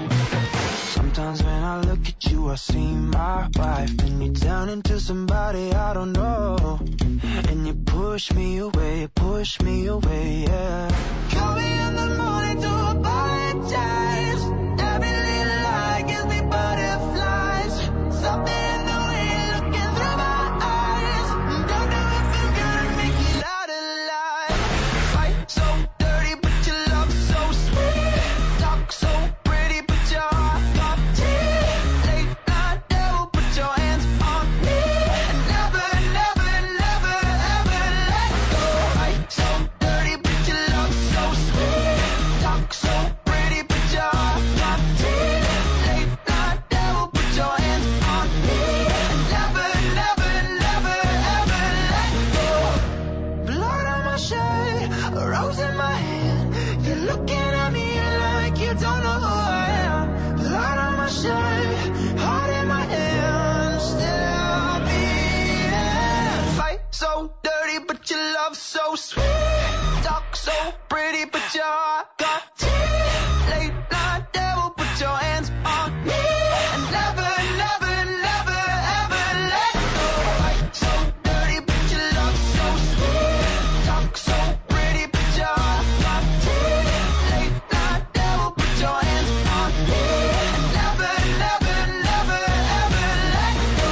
Sometimes when I look at you, I see my wife. And you turn into somebody I don't know. And you push me away, push me away, yeah. Call me in the morning to apologize. Every little lie gives me butterflies. Something in the way you're looking through my eyes. Don't know if I'm gonna make it out alive. Fight so dirty, but your love so sweet. Talk so pretty, but your heart got teeth. Late night devil, put your hands on me. And never, never, never, ever let go. Fight so dirty, but your love so sweet. Talk so pretty, but your heart got teeth. Late night devil, put your hands on me. And never, never, never, ever let go. Blood on my shirt, a rose in my hand. You're looking at me like you don't know who I am. Blood on my shirt, heart in my hand. Still beating. Fight so dirty, but your love so sweet. Talk so pretty, but your heart got teeth. Late night devil, put your hands on me. And never, never, never, ever let go. Fight so dirty, but your love so sweet. Talk so pretty, but your heart got teeth. Late night devil, put your hands on me. And never, never, never, ever let go.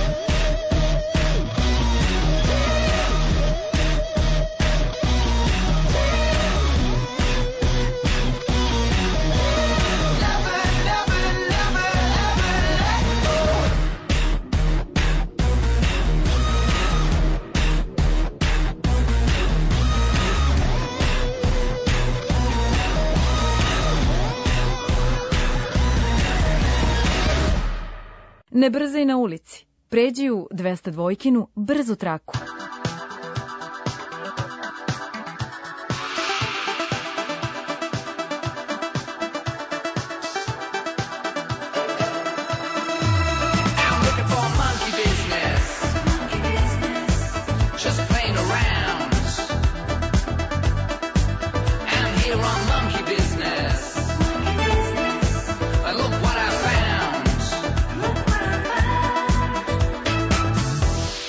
Never, never, never, ever let go. Ne brzaj na ulici. Pređi u dvesta dvojkinu brzu traku. I'm looking for monkey business. Just playing around. I'm here on monkey business. But look what I found.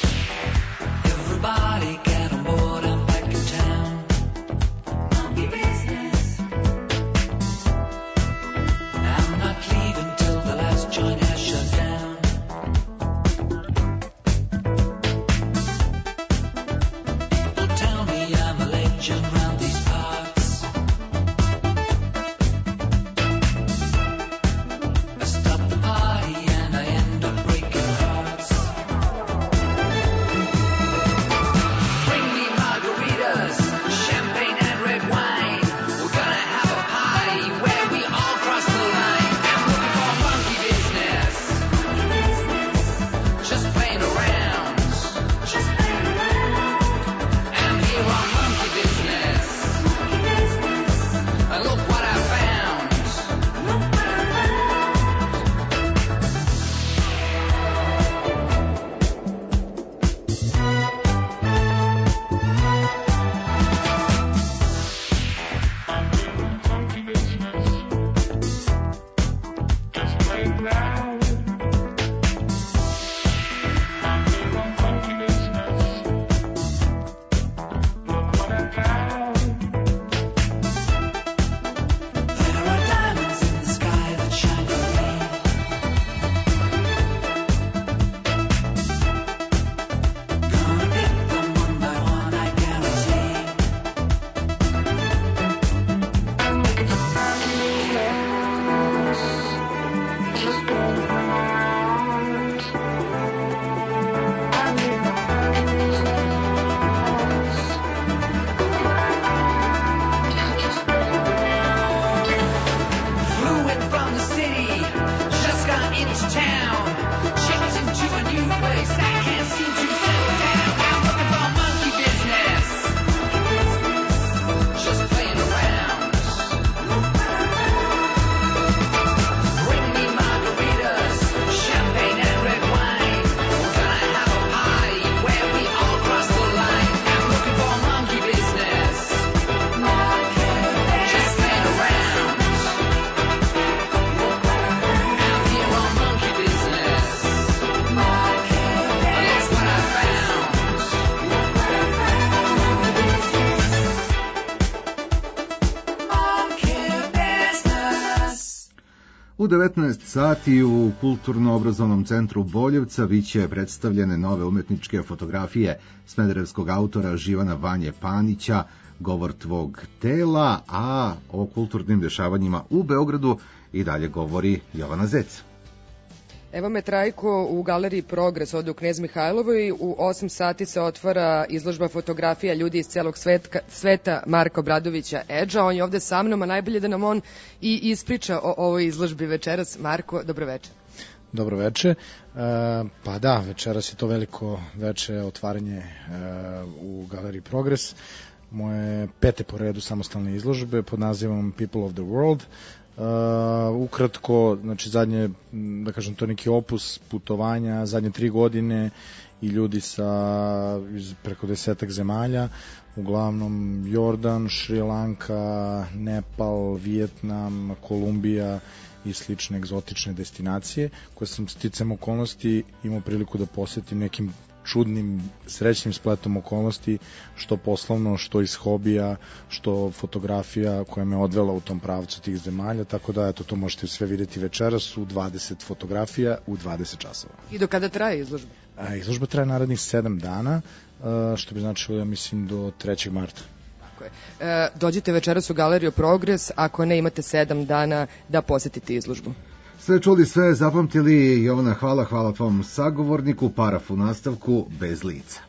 U devetnaest sati u Kulturno-obrazovnom centru Boljevca biće predstavljene nove umetničke fotografije smederevskog autora Živana Vanje Panića, Govor tvog tela, a o kulturnim dešavanjima u Beogradu i dalje govori Jovana Zec. Evo me Trajko u galeriji Progres ovde u Knez Mihajlovoj. U osam sati se otvara izložba fotografija ljudi iz celog svetka, sveta Marka Obradovića Edža. On je ovde sa mnom, a najbolje da nam on i ispriča o ovoj izložbi večeras. Marko, dobroveče. Dobro veče. E, pa da, večeras je to veliko veče otvaranje e, u galeriji Progres. Moje pete po redu samostalne izložbe pod nazivom People of the World. Uh, ukratko, znači zadnje, da kažem, to je neki opus putovanja, zadnje tri godine i ljudi sa iz preko desetak zemalja, uglavnom Jordan, Šrilanka, Nepal, Vijetnam, Kolumbija i slične egzotične destinacije koje sam sticam okolnosti imao priliku da posetim nekim čudnim, srećnim spletom okolnosti, što poslovno, što iz hobija, što fotografija koja me odvela u tom pravcu tih zemalja, tako da eto, to možete sve vidjeti večeras u dvadeset fotografija u dvadeset časova. I do kada traje izložba? A, izložba traje narednih sedam dana, a, što bi značilo, ja mislim, do trećeg marta. Tako je. E, dođite večeras u galeriju Progres, ako ne imate sedam dana da posetite izložbu. Sve čuli, sve zapamtili. Jovana, hvala, hvala tvom sagovorniku. Paraf u nastavku bez lica.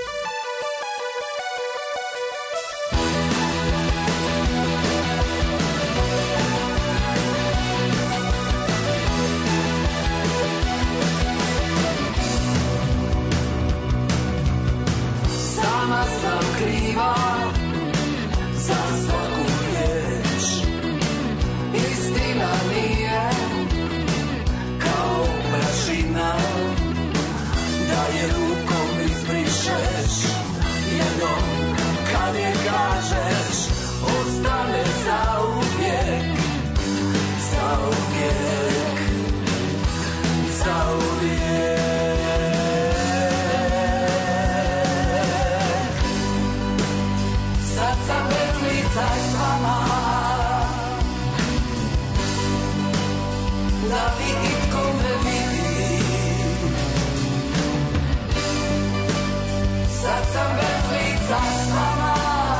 Sama sam kriva za svaku riječ. Istina nije kao prašina, da je rukom izbrišeš, jednom kad je kažeš, ostane zauvijek, zauvijek, zauvijek. Sad sam bez lica s vama, da mi itko me vidi. Sad sam bez lica s vama,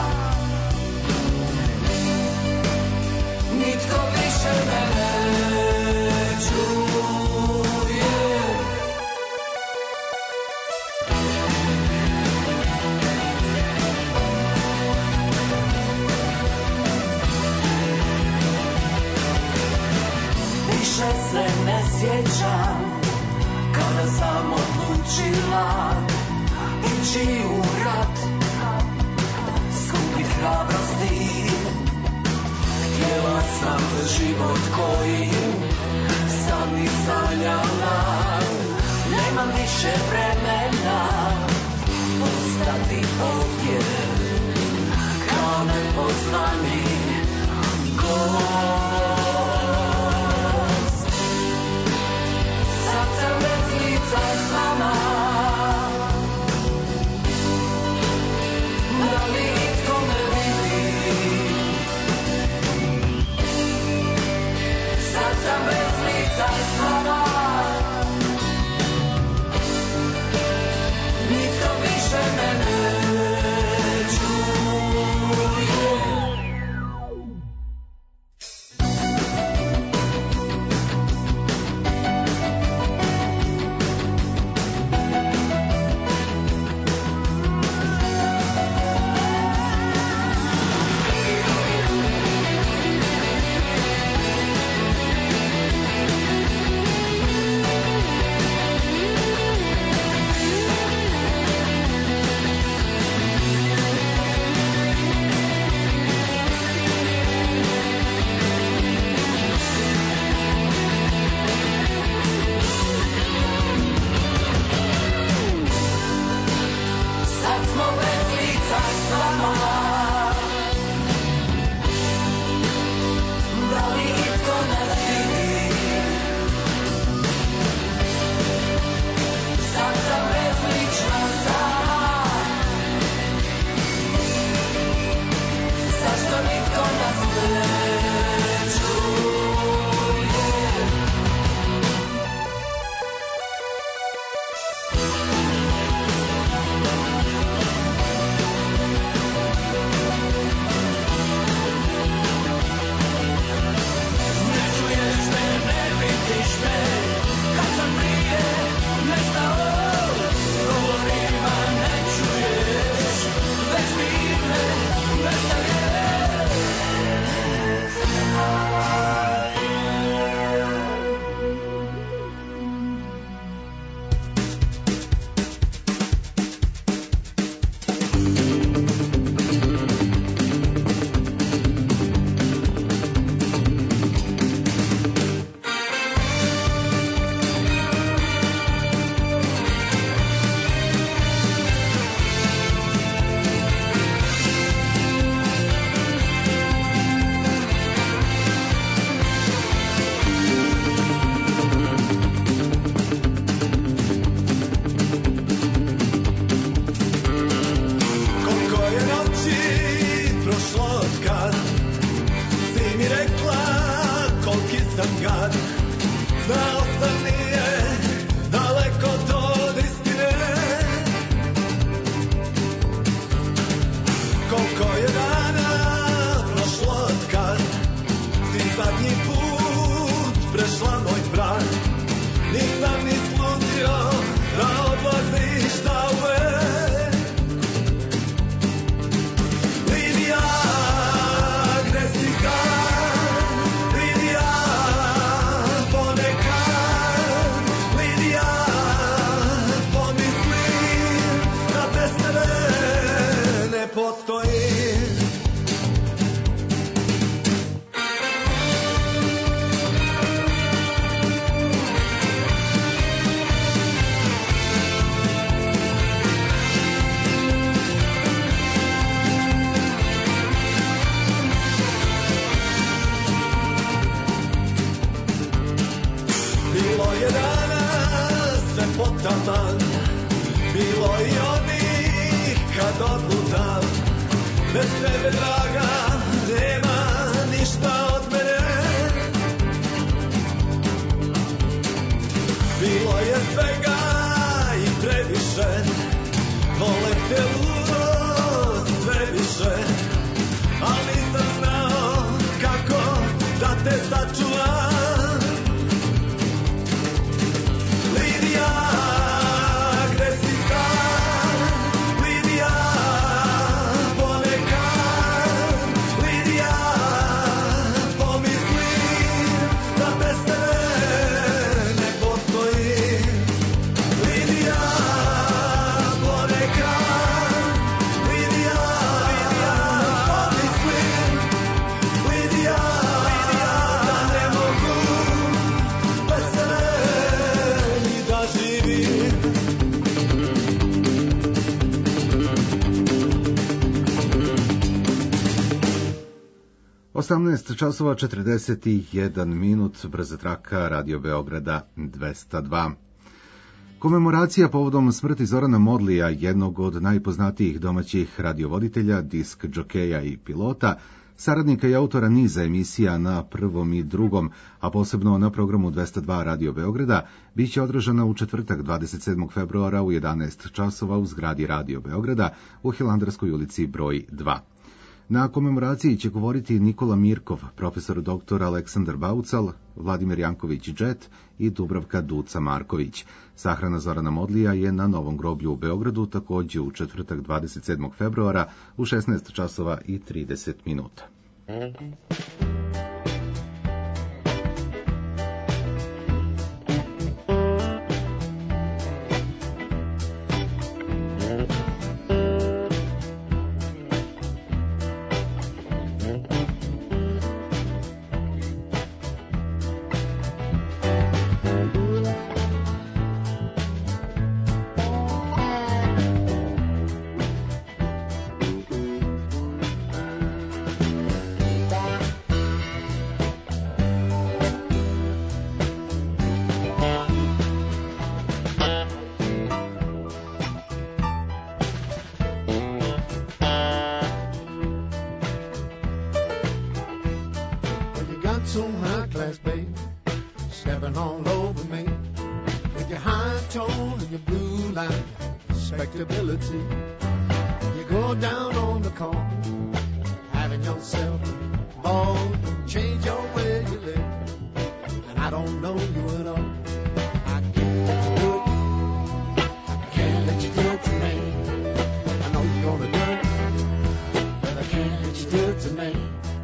nitko više me ne čuje. Više se ne sjećam kada sam odlučila ići u rat, skupit hrabrosti. Htjela sam život koji sam i sanjala. Nemam više vremena ostati ovdje kao nepoznani gost. Sad sam bez lica s vama, da li itko me vidi. Sad sam bez lica s vama, nitko više me ne čuje. Zašto nitko nas ne čuje? postoji. Bilo je danas sve potaman, bilo i onih kad odlutam, bez tebe draga nema ništa od mene. Bilo je svega i previše, volim te ludo sve više, ali nisam znao kako da te sačuvam. Lidija, gde si sad? Lidija, ponekad. Lidija, pomisli da bez tebe ne postoji. Lidija, ponekad. Lidija, pomisli. Lidija, da ne mogu bez tebe ni da živim. osamnaest časova četrdeset jedan minut, brza traka Radio Beograda dvesta dva. Komemoracija povodom smrti Zorana Modlija, jednog od najpoznatijih domaćih radiovoditelja, disk džokeja i pilota, saradnika i autora niza emisija na prvom i drugom, a posebno na programu dvesta dva Radio Beograda, biće održana u četvrtak dvadeset sedmog februara u jedanaest časova u zgradi Radio Beograda u Hilandarskoj ulici broj dva. Na komemoraciji će govoriti Nikola Mirkov, profesor doktor Aleksandar Baucal, Vladimir Janković-Džet i Dubravka Duca Marković. Sahrana Zorana Modlija je na Novom groblju u Beogradu takođe u četvrtak dvadeset sedmog februara u šesnaest časova i trideset minuta. So high class, babe, stepping all over me with your high tone and your blue line, respectability. You go down on the corner, having yourself a ball, change your way you live, and I don't know you at all. I can't let you do it. I can't let you do it to me. I know you're gonna do it, but I can't let you do it to me.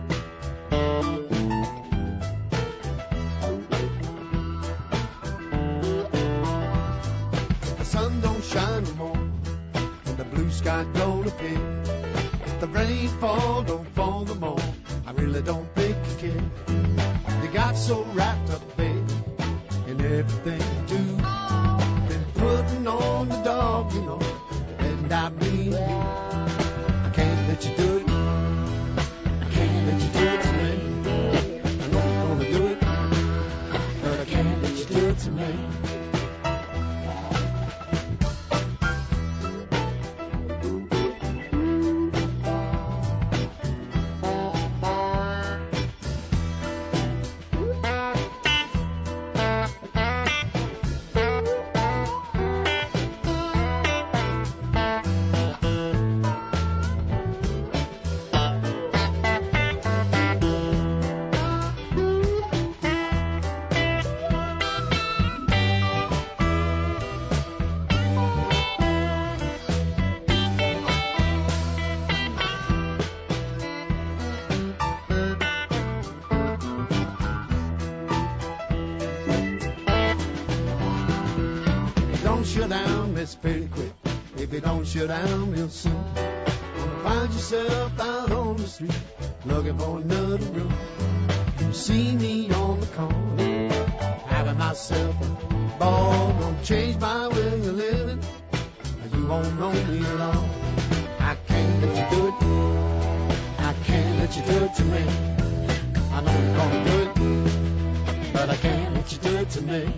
Shine no more, and the blue sky don't appear. If the rainfall don't fall no more, I really don't think you care. You got so wrapped up, baby, in everything you do. Been putting on the dog, you know, and I mean you. I can't let you do it. I can't let you do it to me. I know you're gonna do it, but I can't let you do it to me. Shut down, it's pretty quick. If you don't shut down real soon, gonna find yourself out on the street looking for another room. You see me on the corner, having myself a ball. Gonna change my way of living, you won't know me long. I can't let you do it, I can't let you do it to me. I know you're gonna do it, but I can't let you do it to me.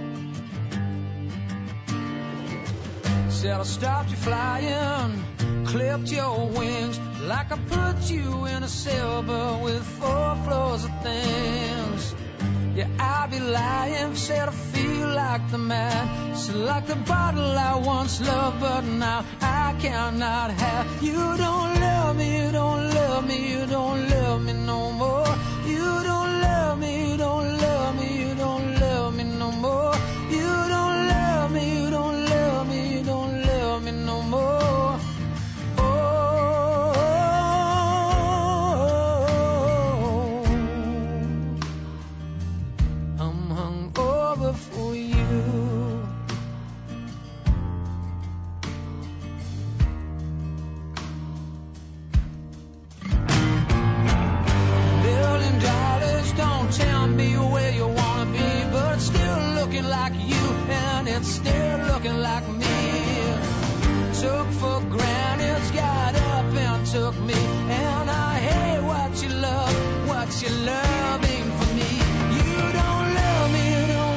Said I stopped you flying clipped your wings like I put you in a sailboat with four floors of things. Yeah, I'd be lying, said I feel like the man, so like the bottle I once loved, but now I cannot have. You don't love me, you don't love me, you don't love me no more. You don't love me, you don't love me, you don't love me no more. You don't love me, you don't love me, you don't love me no more. For you, billion dollars don't tell me where you wanna be, but it's still looking like you, and it's still looking like me. Took for granted, got up and took me, and I hate what you love, what you loving for me. You don't love me, you don't.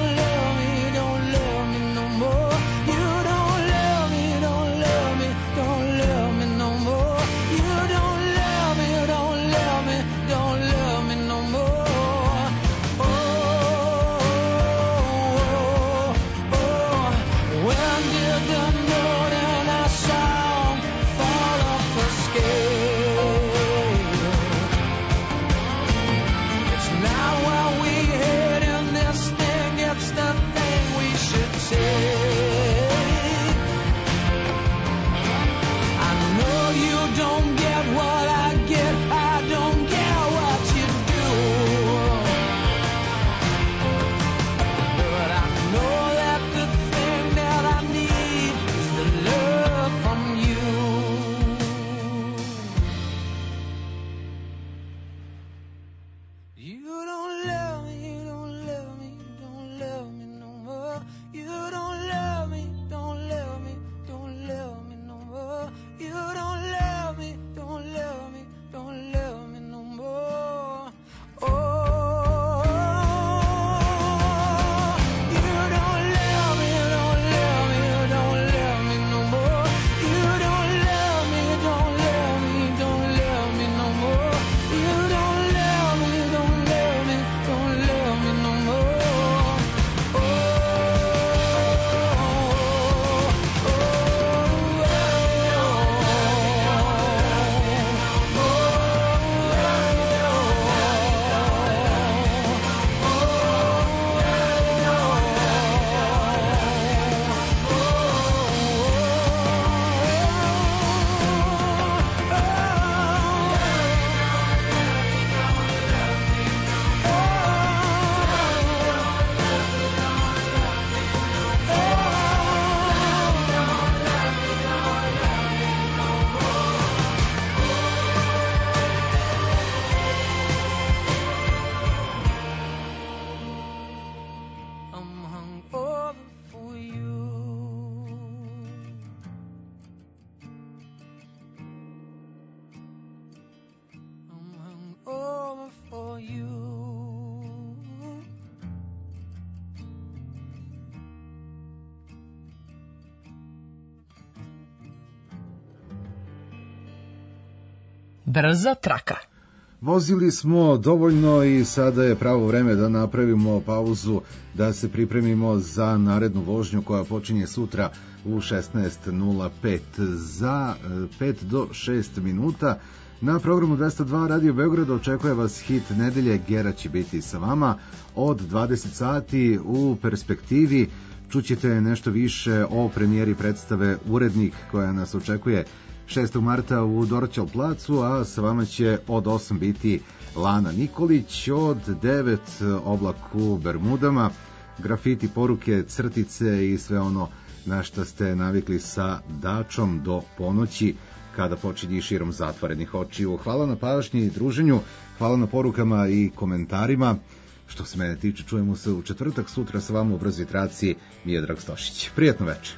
Brza traka. Vozili smo dovoljno i sada je pravo vreme da napravimo pauzu, da se pripremimo za narednu vožnju koja počinje sutra u šesnaest nula pet. Za pet do šest minuta na programu dvesta dva Radio Beograd očekuje vas hit nedelje. Gera će biti sa vama od dvadeset sati. U perspektivi čućete nešto više o premijeri predstave Urednik koja nas očekuje šestog marta u Dorćol placu, a sa vama će od osam biti Lana Nikolić, od devet Oblak u Bermudama, grafiti, poruke, crtice i sve ono na šta ste navikli sa Dačom do ponoći kada počinje širom zatvorenih očiju. Hvala na pažnji i druženju, hvala na porukama i komentarima. Što se mene tiče, čujemo se u četvrtak sutra sa vama u Brzoj traci. Miodrag Stošić. Prijetno večer.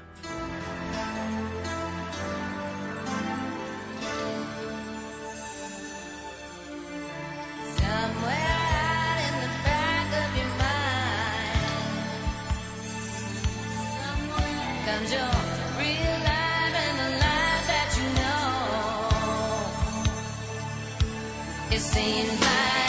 Comes your real life and the life that you know. It seems like